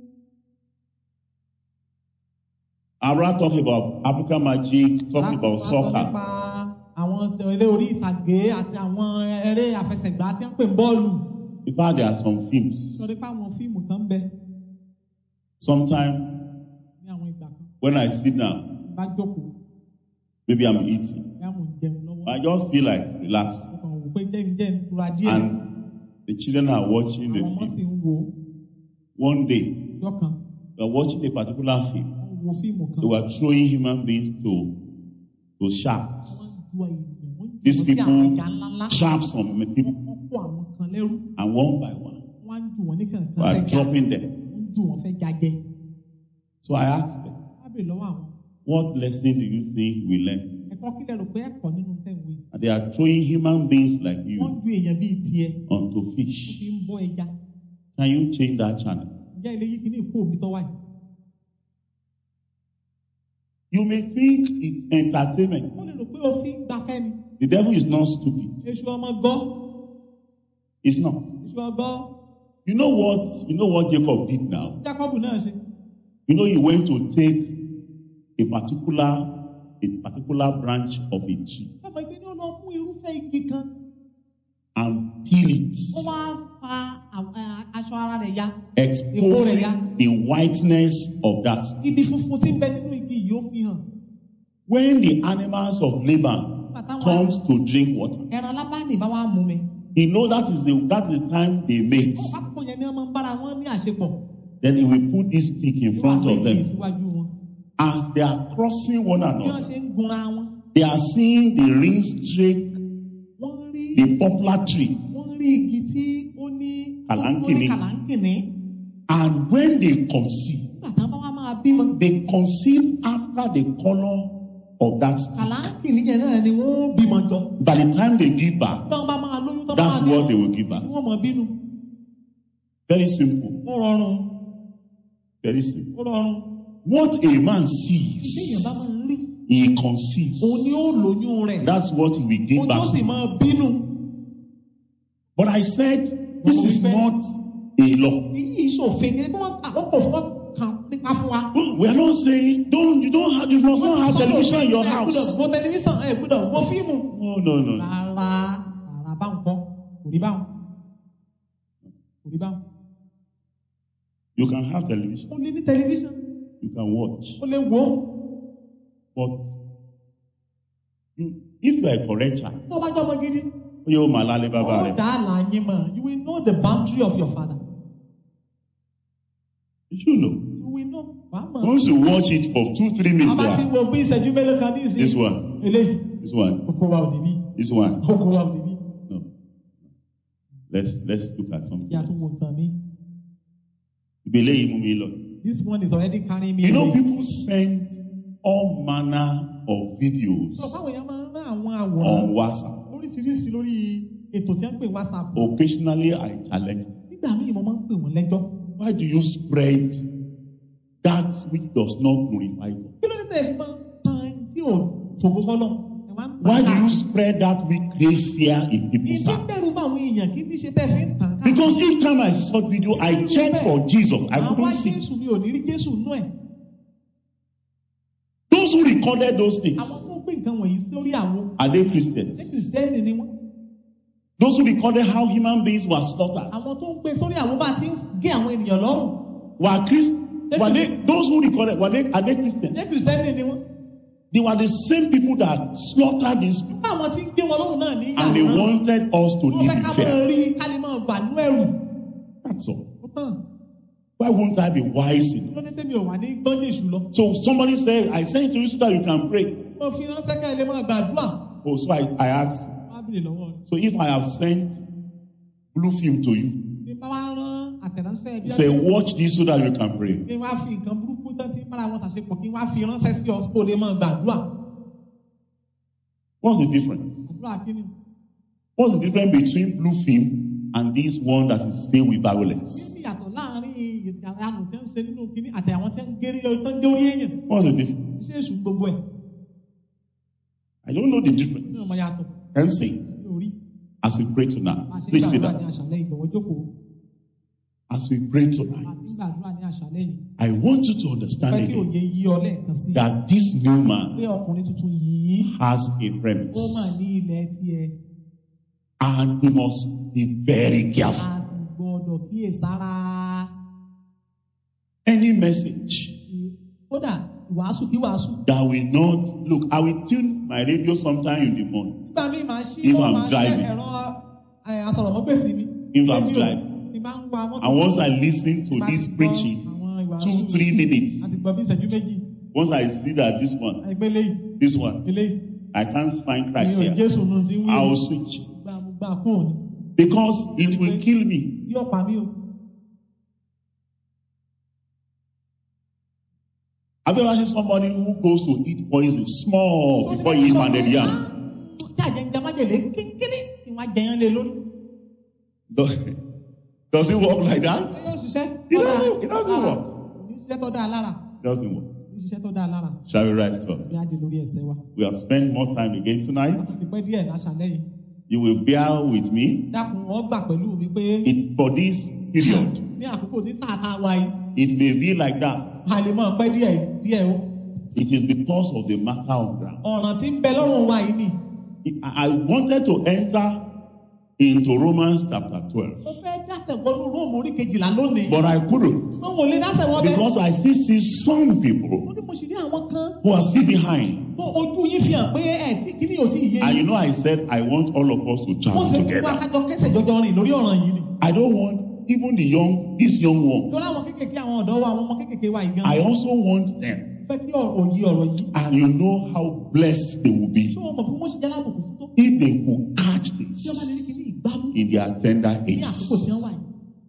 S1: Ara talking about African magic, talking about
S8: Wá sọ
S1: soccer.
S8: nípa àwọn eré orí ìtàgé àti àwọn eré àfẹsẹ̀gbá tí wọ́n pè ń bọ́ọ̀lù.
S1: In fact, there are some films.
S8: Sọ nípa àwọn fíìmù kan bẹ
S1: Sometimes
S8: ní àwọn ìgbà kan.
S1: when I sit down,
S8: Bá jókòó,
S1: maybe I'm eating,
S8: bóyá mò ń jẹun lọ́wọ́.
S1: I just feel like relaxing.
S8: Mo kàn wò pé jẹ́ ń tura díẹ̀.
S1: And the children are watching the
S8: Àwọn ọmọ sì
S1: film.
S8: ń wo
S1: One day,
S8: ọjọ́ kan.
S1: they are watching a particular film.
S8: Wọ́n wo fíìmù kan.
S1: They were throwing human beings to sharks.
S8: Wọ́n ju ènìyàn, wọ́n ju
S1: These
S8: wọ́n sí àwọn
S1: people
S8: ẹja ńláńlá.
S1: trap some people,
S8: Wọ́n kó àwọn kan lẹ́rú.
S1: and one by one,
S8: Wọ́n á ju wọn ní kankan
S1: they are
S8: fẹ́ já.
S1: dropping them.
S8: Wọ́n ju wọn fẹ́ jajẹ.
S1: So I asked them,
S8: Wọ́n á bèrè lọ́wọ́ àwọn.
S1: what lesson do you think we learn?
S8: Ẹ̀kọ́ kílẹ̀ rò pé ẹ̀kọ́ nínú tẹ̀wé.
S1: And they are throwing human beings like
S8: Wọ́n
S1: you
S8: ju èèyàn bíi tiẹ̀.
S1: onto
S8: Wọ́n fi
S1: fish.
S8: ń bọ́ ẹja.
S1: Can you change that channel?
S8: Ǹjẹ́ ilé yìí kìíní ìkó omi tọ́wá yìí?
S1: You may think it's entertainment.
S8: Wọ́n lè rò pé o fi ń gbafẹ́ ni.
S1: The devil is not stupid.
S8: Èṣù ọmọ gọ́.
S1: It's not.
S8: Èṣù ọgọ́.
S1: You know what Jacob did now?
S8: Jákọ́bù náà ṣe.
S1: You know, he went to take a particular branch of a tree
S8: Ọmọ ìgbé ni ó lọ fún irúfẹ́ igi kan.
S1: and peel it,
S8: Ó wá fa aṣọ ara rẹ̀ ya.
S1: exposing the whiteness of that.
S8: Ibi funfun tí ń bẹ nínú igi yìí ó fi hàn.
S1: When the animals of Laban comes to drink water,
S8: Ẹran Lábánì bá wá mú mi.
S1: he know that is the time they mate.
S8: Pápákọ̀ yẹn ni wọ́n máa ń bára wọn ní àṣepọ̀.
S1: Then he will put this stick in front of
S8: Wọ́n á gbé
S1: them.
S8: igi síwájú wọn.
S1: As they are crossing one
S8: Bí wọ́n
S1: another,
S8: ṣe ń gunra wọn.
S1: They are seeing the ring streak,
S8: Wọ́n rí
S1: the poplar tree.
S8: wọ́n rí igi tí ó ní
S1: Kàlánkìní.
S8: kàlánkìní.
S1: And when they conceive,
S8: Nígbà táwọn bá wá máa bímọ.
S1: they conceive after the color of that stick.
S8: Kàlánkìní yẹn náà ni wọ́n bímọ jọ.
S1: By the time they give
S8: Tọ́
S1: birth,
S8: bá máa lóyún tọ́ bá
S1: that's
S8: máa
S1: what they
S8: bímọ.
S1: will give
S8: Tí
S1: birth.
S8: wọ́n mọ̀ bínú.
S1: Very simple.
S8: Ó rọrùn.
S1: Very simple.
S8: Ó rọrùn.
S1: What a man
S8: Téèyàn bá
S1: sees,
S8: máa ń rí.
S1: he conceives.
S8: Òun ni ó lóyún rẹ̀.
S1: That's what he will give
S8: Òun tí ó
S1: back
S8: sì
S1: to.
S8: máa bínú.
S1: But I said, this is not a law.
S8: Èyí ìṣòfin ni wọ́n kò fọ́ kan nípa fún wa.
S1: We are not saying, you must not have television in your
S8: Ẹ
S1: house.
S8: gbọ́dọ̀ wo tẹlifíṣàn, ẹ gbọ́dọ̀ wo fíìmù.
S1: No.
S8: Rárá báwọn kọ́. Kò rí báwọn. Kò rí báwọn.
S1: You can have television.
S8: Ó lé ní tẹlifíṣàn.
S1: You can watch.
S8: Ó lè wo.
S1: But if you are a correct child,
S8: Tó bá jẹ́ ọmọ gidi.
S1: you malale baba
S8: Ó
S1: rẹ.
S8: dá àlà yín mọ̀. You will know the boundary of your father.
S1: You should know.
S8: You will know. Wàá mọ̀.
S1: Once you watch it for 2-3 minutes,
S8: Àbá ti
S1: yeah,
S8: wo bí ìṣẹ́jú mélòó kan ní ìsìn.
S1: this one,
S8: Eléyìí.
S1: this one,
S8: Oko wa ò níbí.
S1: this one.
S8: Oko wa ò níbí.
S1: No. Let's look at something
S8: Kí a tún wo
S1: else.
S8: nǹkan mi.
S1: Ìbílẹ̀ yìí mú mi lọ.
S8: This one is already carrying me
S1: You know,
S8: away.
S1: people send all manner of videos
S8: So báwo yẹn máa ń rán àwọn àwòrán
S1: on WhatsApp.
S8: oríṣiríṣi lórí ètò tí wọ́n ń pè WhatsApp.
S1: Occasionally, I challenge.
S8: Nígbà míì mo máa ń pè wọ́n lẹ́jọ́.
S1: Why do you spread that which does not glorify God?
S8: Kí ló dé tẹ̀ fi máa ń tan tí ò fògo fọ́lọ́? Ẹ máa ń tàn
S1: Why do you
S8: káàkiri.
S1: spread that which creates fear in
S8: Ní
S1: people's
S8: tí
S1: hearts?
S8: bẹ̀rù bá àwọn èèyàn kí ní ṣe tẹ́ fi ń tàn káàkiri.
S1: Because each time I saw video, I checked for Jesus. I
S8: Àwọn
S1: couldn't see
S8: Jésù
S1: it.
S8: mi ò ní rí Jésù nú ẹ̀.
S1: Those who recorded those things,
S8: Àwọn tó ń pè nǹkan wọ̀nyí sórí àwọn
S1: are they
S8: ṣé
S1: Christians?
S8: Kìrìsìtẹ́nì ni wọ́n.
S1: Those who recorded how human beings were slaughtered,
S8: Àwọn tó ń pè sórí àwọn bá ti ń gé àwọn ènìyàn lọ́rùn.
S1: were they, those who recorded, are they
S8: Ṣé
S1: Christians?
S8: Kìrìsìtẹ́nì ni wọ́n?
S1: They were the same people that slaughtered these people,
S8: Báwọn ti ń gé wọn lọ́rùn náà ní
S1: and they
S8: ìyàwó náà.
S1: wanted us to
S8: Wọ́n
S1: live
S8: fẹ́
S1: in
S8: ká máa
S1: fear.
S8: rí ká lè máa gbà nú ẹ̀rù.
S1: That's all.
S8: Ó tàn.
S1: Why won't I be wise in it?
S8: Lọ́dún tẹ́mi ò wà ní gbọ́njẹ́ èṣù lọ.
S1: So somebody said, I sent it to you so that you can pray.
S8: Mo fi ránṣẹ́ ká ẹ lè máa gbàdúrà.
S1: Oh, so I asked,
S8: Wọ́n á bèrè lọ́wọ́ rẹ̀.
S1: so if I have sent blue film to you,
S8: Bí bá wá rán àtẹ̀ránṣẹ́ bí
S1: say watch this so that you can pray.
S8: kí wọ́n á fi nǹkan burúkú tán tí bára wọn ṣàṣepọ̀ kí wọ́n á fi ránṣẹ́ sí ọ kó lè máa gbàdúrà.
S1: What's the difference?
S8: Àdúrà kí ni?
S1: What's the difference between blue film and this one that is filled with
S8: Kí
S1: violence?
S8: ni ìyàtọ̀ láàárín ìdàránù tí ń ṣe nínú kíní àti àwọn tí ń gé orí èèyàn?
S1: What's the difference?
S8: Ṣé èṣù gbogbo ẹ̀?
S1: I don't know the
S8: Ní
S1: difference.
S8: ọmọ yàtọ̀
S1: Can say it
S8: ní orí.
S1: as we pray tonight.
S8: Bá a ṣe ń
S1: Please sit
S8: gbàdúrà ní
S1: down.
S8: àṣálẹ́ ìgbọ̀wọ́ jókòó.
S1: As we pray
S8: Bá a ti ń
S1: tonight,
S8: gbàdúrà ní àṣálẹ́ yìí.
S1: I want you to understand
S8: Fẹ́ kí
S1: again
S8: òye yí ọ lẹ́ẹ̀kan sí.
S1: that this new man
S8: Pé ọkùnrin tuntun yìí
S1: has a
S8: ó mà
S1: premise,
S8: ní ilẹ̀ tiẹ̀.
S1: and we must be very
S8: A
S1: careful.
S8: sì gbọ́dọ̀ kíyèsára.
S1: Any message
S8: Kódà ìwàásù kí wàásù.
S1: that will not look, I will tune my radio sometime in the morning.
S8: Nígbà míì máa ṣí
S1: If
S8: ó
S1: I'm
S8: máa ṣe
S1: driving.
S8: ẹ̀rọ asọ̀rọ̀mọ́gbèsì mi.
S1: If I'm
S8: Rédíò
S1: driving.
S8: Ti máa ń wa mọ́tò.
S1: And once I listen to
S8: Bá
S1: this
S8: ti gbọ́
S1: preaching,
S8: àwọn ìwàásù
S1: 2-3 minutes,
S8: àti gbọ́ bí ìṣẹ́jú méjì.
S1: once I see that this one,
S8: Ẹgbẹ́ léyìí,
S1: this one,
S8: eléyìí.
S1: I can't find
S8: Mi
S1: Christ
S8: ò
S1: here,
S8: Jésù nù ti ń wí.
S1: I will switch
S8: Gbà kúrò ní.
S1: because it will kill me.
S8: Yóò pa mí o.
S1: Have you ever seen somebody who goes to eat poison small before he eat pounded yam?
S8: Tí àjẹjẹ májèlé kínkínní ni wọ́n á jẹyàn lé lórí.
S1: Does it work like that?
S8: Ṣé yóò ṣiṣẹ́?
S1: It doesn't- it doesn't
S8: Lára.
S1: work.
S8: Kò ní ṣiṣẹ́ tó dáa lára.
S1: It doesn't work.
S8: Kò ní ṣiṣẹ́ tó dáa lára.
S1: Shall we rise up?
S8: Bí á di lórí ẹsẹ̀ wa.
S1: We have spent more time again tonight.
S8: Láti pẹ́ díẹ̀ láṣálẹ́ yìí.
S1: You will bear with me.
S8: Dákun wọ́n gbà pẹ̀lú mi pé
S1: It for this period.
S8: ní àkókò ní sáà tá a wá yìí.
S1: It may be like that.
S8: A lè máa pẹ́ díẹ̀ o.
S1: It is because of the matter of ground.
S8: Ọ̀ràn tí ń bẹ lọ́rùn wa yìí ni.
S1: I wanted to enter into Romans chapter 12,
S8: Mo fẹ́ dásẹ̀ wọnú Róòmù orí kejìlá lónìí.
S1: but I couldn't
S8: Wọ́n wò lè dásẹ̀ wọ́n bẹ́ẹ̀.
S1: because I still see some
S8: Mo
S1: people
S8: ní mo sì rí àwọn kan.
S1: who are still behind.
S8: Tó ojú yín fi hàn pé ẹ̀ tí kíní ò tí ì yé
S1: And
S8: yín.
S1: you know, I said I want all of us to
S8: Mo
S1: travel
S8: sì fún wa
S1: together.
S8: kájọ kẹsẹ̀ jọjọ rìn lórí ọ̀ràn yìí ni.
S1: I don't want even these young
S8: Lọ́la
S1: ones.
S8: àwọn kéékèèké àwọn ọ̀dọ́ wa àwọn ọmọ kéékèèké wa yìí gan.
S1: I also want them
S8: fẹ́ kí òye ọ̀rọ̀ yìí.
S1: And you know how blessed they will be
S8: Ṣé wọ́n mọ̀ bí wọ́n ṣe jẹ́ alábòkú fún tó?
S1: if they could catch
S8: Tí wọ́n bá lè rí
S1: this
S8: kíní ìgbámú
S1: in their tender
S8: ní àkókò tí
S1: ages.
S8: wọ́n wà yìí.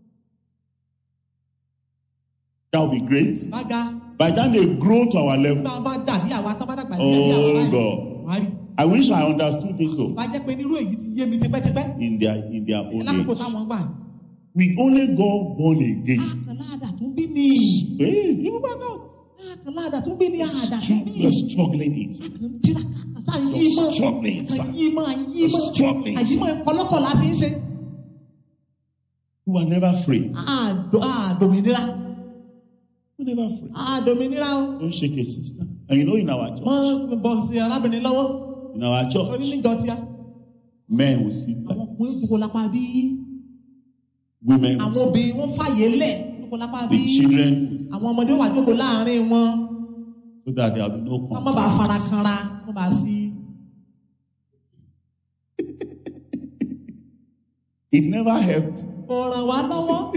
S1: That will be great.
S8: Bága
S1: By the time they grow to our level,
S8: tá a bá dàbí àwa tá a bá dàgbà ní
S1: oh
S8: àwa báyìí.
S1: God,
S8: Wàá rí.
S1: I wish I understood this so
S8: Bá jẹ́ pé nírú èyí ti yé mi tipẹ́tipẹ́.
S1: in their own
S8: Lákòókò
S1: age.
S8: táwọn gbà.
S1: We only got born again.
S8: Àkànláàdà tó bí ni.
S1: Hey, you remember that?
S8: Àkànláàdà tó bí ni àdà tó bí.
S1: You're struggling inside.
S8: Àkàntìrà kàkàsá
S1: You're
S8: yímọ̀.
S1: struggling inside.
S8: Àyímọ̀
S1: You're struggling
S8: àyímọ̀
S1: inside.
S8: ìpọlọ́kọ̀ la fi ń ṣe.
S1: You are never free.
S8: Àdòmìnira.
S1: You are never free.
S8: Àdòmìnira o.
S1: Don't shake a sister. And you know in our church,
S8: Wọ́n bọ̀ sí arábìnrin lọ́wọ́.
S1: in our
S8: Orí
S1: church,
S8: níjọ tíá.
S1: men will sit
S8: Àwọn
S1: like
S8: ọkùnrin kòkò lápá bí.
S1: women will
S8: Àwọn
S1: sit.
S8: obìnrin wọ́n fàyè lẹ̀ kòkò lápá bí.
S1: The children will sit,
S8: Àwọn ọmọdé wà jókòó láàárín wọn.
S1: so that there will be no
S8: Wọ́n má
S1: contact.
S8: bàa fara kanra. Wọ́n bá sí.
S1: It never helped.
S8: Kò ràn wá lọ́wọ́.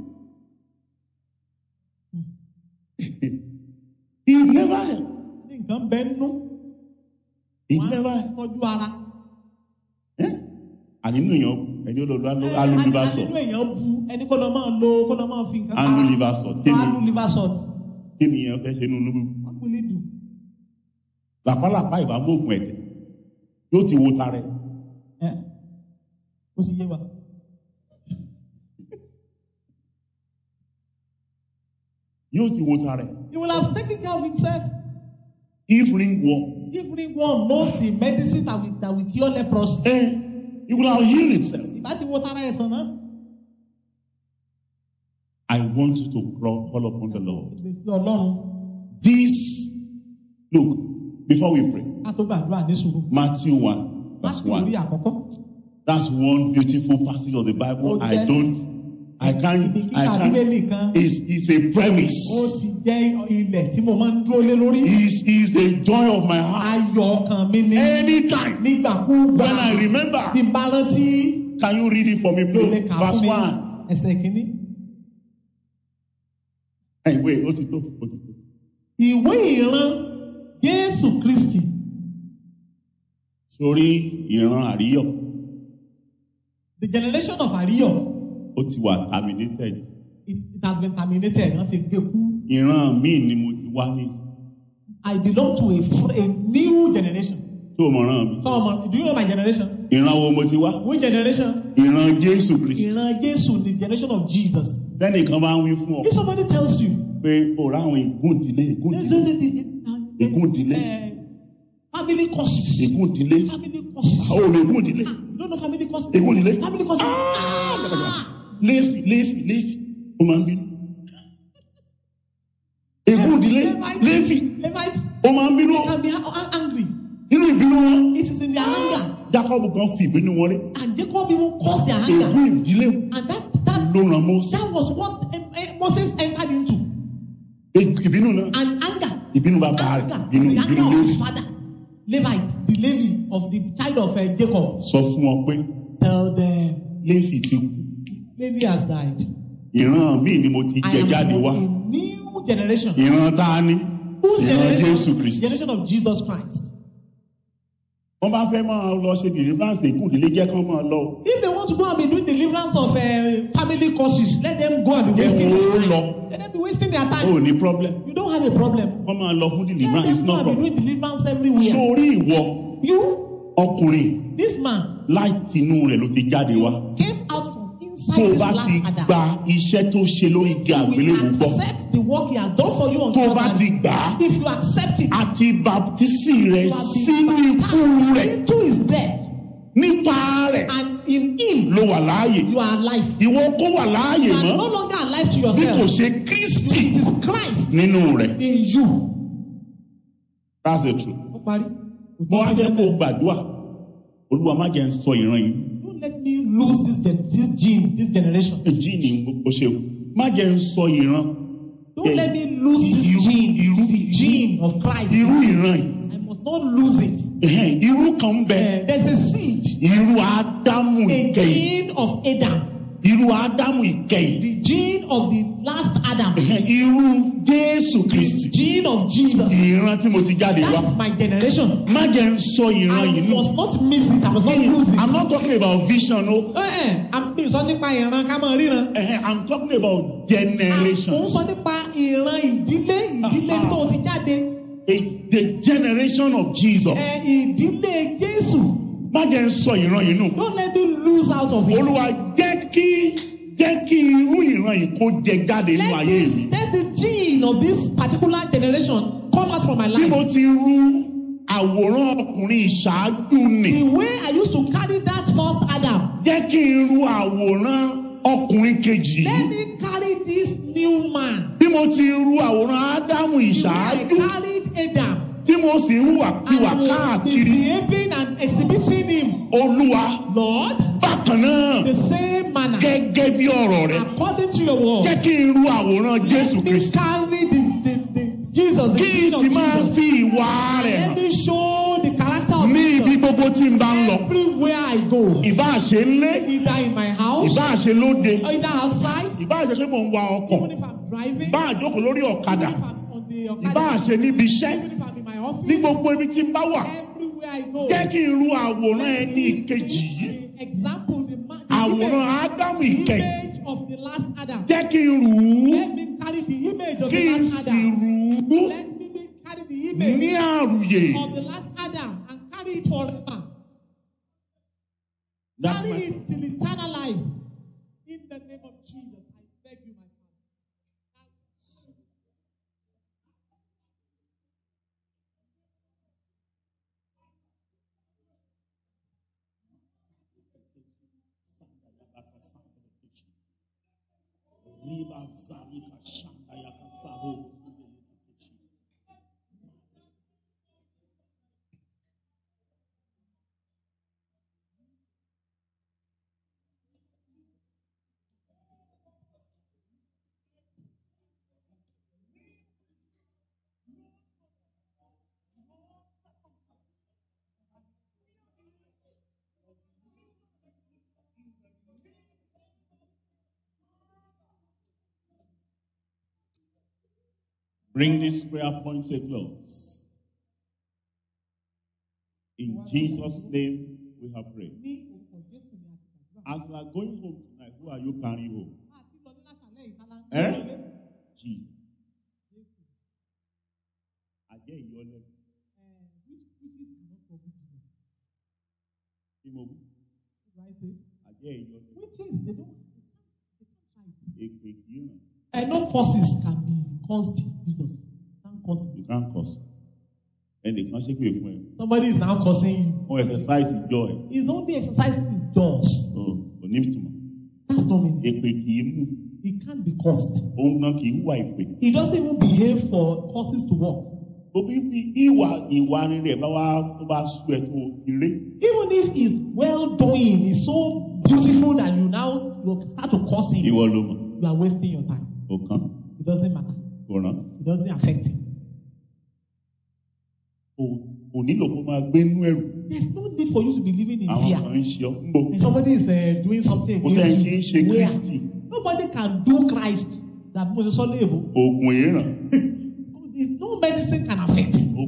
S1: It never helped.
S8: Ní nǹkan bẹ́ẹ̀ nú.
S1: It
S8: Wọ́n á
S1: never helped.
S8: tọ́jú ara.
S1: And you know, ẹni olóòlù alu liver salt.
S8: Nínú èèyàn bu ẹni kó lọ máa fi nǹkan
S1: Alu liver salt.
S8: Alu liver salt.
S1: Kí ni ẹ fẹ́ ṣe nínú olúbu?
S8: What will it do?
S1: Làpálàpá ìbámu ògùn ẹ̀jẹ̀ yóò ti wo tara ẹ̀.
S8: Ẹ ó sì yé wa.
S1: Yóò ti wo tara ẹ̀.
S8: He will have taken care of himself.
S1: If ringworm,
S8: If ringworm knows the medicine that will cure leprosy.
S1: he will have healed himself.
S8: Ìbá ti wo tara ẹ̀ sàn náà.
S1: I want you to call upon the Lord.
S8: Ìgbésí Ọlọ́run.
S1: This, look, before we pray,
S8: Ká tó gbàdúrà ní sùúrù.
S1: Matthew 1, verse
S8: Láti orí
S1: 1.
S8: àkọ́kọ́.
S1: That's one beautiful passage of the Bible.
S8: Okay.
S1: I can't, it's a
S8: Ó
S1: premise.
S8: ti jẹ́ ilẹ̀ tí mo máa ń dúró lé lórí.
S1: Is the joy of my heart.
S8: Ayọ̀ ọkàn mi ni.
S1: Anytime,
S8: Nígbàkúùgbà.
S1: when I remember,
S8: Bí n bá rántí.
S1: can you read it for me,
S8: Ló
S1: please?
S8: lè kà
S1: Verse
S8: fún mi.
S1: 1.
S8: Ẹsẹ̀ kìíní.
S1: Hey, wait, ó ti tó.
S8: Ìwé ìran Jésù Kristi.
S1: Sórí ìran àríyọ̀,
S8: The generation of Àríyọ̀.
S1: ó ti wà terminated.
S8: It has been terminated. Wọ́n ti gé kú.
S1: Ìran míì ni mo ti wá ní.
S8: I belong to a new generation.
S1: Tó mọ̀ ràn mí.
S8: Come on, do you know my generation?
S1: Ìran wo mo ti wá?
S8: Which generation?
S1: Ìran Jésù Kristi.
S8: Ìran Jésù, the generation of Jesus.
S1: Tẹ́nìkan bá ń wí fún ọ
S8: If somebody tells you,
S1: pé o ráwọn ìgúndílé.
S8: family causes.
S1: Ìgúndílé.
S8: Family causes.
S1: Àwọn olè ìgúndílé.
S8: You don't know family causes?
S1: Ìgúndílé.
S8: Family causes.
S1: Léfì. Ó máa ń bínú. Ìgúndílé. Léfì.
S8: Levites
S1: Ó máa ń bínú.
S8: can be angry.
S1: Nínú ìbínú wọn.
S8: It is in their anger.
S1: Jacob kan fi ìbínú wọn rí.
S8: And Jacob even caused their anger.
S1: Ègún ìdílé
S8: And that
S1: ló ràn Mósè.
S8: that was what Moses entered into.
S1: Ìbínú náà.
S8: And anger.
S1: Ìbínú bàbá
S8: Anger
S1: rẹ̀.
S8: was the anger of his
S1: Léfì.
S8: father. Levite, the Levi of the child of Jacob.
S1: Sọ fún wọn pé
S8: Tell them,
S1: Léfì ti kú.
S8: Levi has died.
S1: Ìran míì ni mo ti
S8: I
S1: jẹ
S8: am
S1: jáde
S8: from
S1: wá.
S8: a new generation.
S1: Ìran tá a ní.
S8: Whose
S1: Ìran
S8: generation?
S1: Jésù Kristi.
S8: Generation of Jesus Christ.
S1: Wọ́n bá fẹ́ máa lọ ṣe deliverance ìgúndílé jẹ́ kán máa lọ.
S8: If they want to go and be doing deliverance of family causes, let them go and be wasting
S1: Jẹ́
S8: their
S1: wọ́n
S8: time.
S1: lọ.
S8: Let them be wasting their
S1: O
S8: time.
S1: ò ní problem.
S8: You don't have a problem.
S1: Wọ́n máa lọ fún
S8: Let
S1: deliverance. It's
S8: them go
S1: not
S8: and be
S1: problem.
S8: doing deliverance everywhere.
S1: Sórí ìwọ
S8: You,
S1: ọkùnrin
S8: this man,
S1: láti inú rẹ̀ ló ti jáde wá.
S8: came out from
S1: Tó
S8: inside
S1: o
S8: his
S1: bá
S8: last
S1: ti
S8: Adam.
S1: gba iṣẹ́ tó ṣe lórí igi
S8: If you
S1: àgbélébùú
S8: will
S1: gbọ́.
S8: accept the work he has done for you on
S1: Tó o bá ti
S8: Calvary,
S1: gbà á.
S8: if you accept it,
S1: Àti baptisi rẹ̀
S8: you have
S1: sínú
S8: been
S1: ikú
S8: baptized
S1: rẹ̀.
S8: into his death,
S1: Nípa rẹ̀
S8: and in him
S1: ló wà láàyè.
S8: you are alive.
S1: Ìwọ kó wà láàyè
S8: You are no
S1: mọ́.
S8: longer alive to
S1: Bí kò
S8: yourself.
S1: ṣe Kristi
S8: It is Christ
S1: nínú rẹ̀.
S8: in you.
S1: That's the truth.
S8: Ó parí.
S1: Mo wá fẹ́ kó o gbàdúrà. Olúwa má jẹ́ ń sọ ìran yìí.
S8: Don't let me lose this generation.
S1: Èjì ni o ṣe. Má jẹ́ ń sọ ìran.
S8: Don't let me lose this the gene of Christ.
S1: Irú ìran yìí.
S8: I must not lose it.
S1: Irú kan ń bẹ.
S8: There's a seed,
S1: Irú Ádámù
S8: a
S1: ìkẹyìn.
S8: gene of Adam.
S1: Irú Ádámù ìkẹyìn.
S8: The gene of the last Adam.
S1: Irú Jésù Kristi.
S8: Gene of Jesus.
S1: Ìran tí mo ti jáde wá.
S8: That is my generation.
S1: Má jẹ́ ń sọ ìran yìí
S8: I
S1: nù.
S8: must not miss it. I must not lose it.
S1: I'm not talking about vision, no.
S8: I'm sọ nípa ìran ká máa ríran.
S1: I'm talking about generation.
S8: Mo ń sọ nípa ìran ìdílé tó ti jáde.
S1: The generation of Jesus.
S8: Ìdílé Jésù.
S1: Má jẹ́ ń sọ ìran yìí nù.
S8: Don't let me lose out of it.
S1: Olúwa jẹ́ kí irú ìran yìí kó jẹ jáde nínú ayé mi.
S8: Let the gene of this particular generation come out from my life.
S1: Bí mo ti rú àwòrán ọkùnrin ìṣáájú ni.
S8: The way I used to carry that first Adam.
S1: Jẹ́ kí n rú àwòrán ọkùnrin kejì.
S8: Let me carry this new man.
S1: Bí mo ti rú àwòrán Ádámù ìṣáájú.
S8: The way I carried Adam.
S1: Tí mo sì ń hùwàkiwà káàkiri.
S8: Behaving and exhibiting him.
S1: Olúwa.
S8: Lord.
S1: Bákan náà.
S8: The same manner.
S1: Gẹ́gẹ́ bí ọ̀rọ̀ rẹ̀.
S8: According to your word.
S1: Jẹ́ kí n rú àwòrán Jésù Kristi.
S8: Let me carry the Jesus.
S1: Kí n sì máa fi ìwà rẹ̀ hàn.
S8: Let me show the character of
S1: ní ibi gbogbo tí n bá ń lọ.
S8: Everywhere I go.
S1: Ìbá ṣe nlé.
S8: Either in my house.
S1: Ìbá ṣe lóde.
S8: Or either outside.
S1: Ìbá ṣe pé mò ń wa ọkọ̀.
S8: Even if I'm driving.
S1: Ìbá àjókòó lórí ọ̀kadà.
S8: Even if I'm on the ọ̀kadà.
S1: Ìbá ṣe níbi iṣẹ́.
S8: Even if I'm in my office.
S1: Ní gbogbo ibi tí n bá wà.
S8: Everywhere I go.
S1: Jẹ́ kí n rú àwòrán ẹni ìkejì yìí.
S8: Example, the
S1: àwòrán Ádámù ìkẹyìn.
S8: image of the last Adam.
S1: Jẹ́ kí n rù ú.
S8: Let me carry the image of
S1: Kí
S8: the
S1: n
S8: last
S1: sì
S8: Adam.
S1: rù ú.
S8: Let me carry the image
S1: Ní àrùyè.
S8: of the last Adam and carry it forever.
S1: That's
S8: Carry
S1: my
S8: it till eternal life. In the name of Jesus, I beg you, my Father.
S1: Bring this prayer point to a close. In Jesus' name we have prayed. As we are going home tonight, who are you carrying home? Jesus. Again, your name. Again, your name.
S8: I know causes can be caused. Jesus.
S1: You can't cause. And they can't shake you from.
S8: Somebody is now causing you.
S1: Oh, exercise is joy.
S8: He's only exercising his doors.
S1: Oh, but name's too much.
S8: That's not meaning. He can't be caused. He doesn't even behave for causes to work. Even if he's well doing, he's so beautiful that you start to cause him. You are wasting your time. It doesn't matter. It doesn't affect him. There's no need for you to be living in fear. And somebody is doing something against you. Where? Nobody can do Christ. That Moses is unable. No medicine can affect him.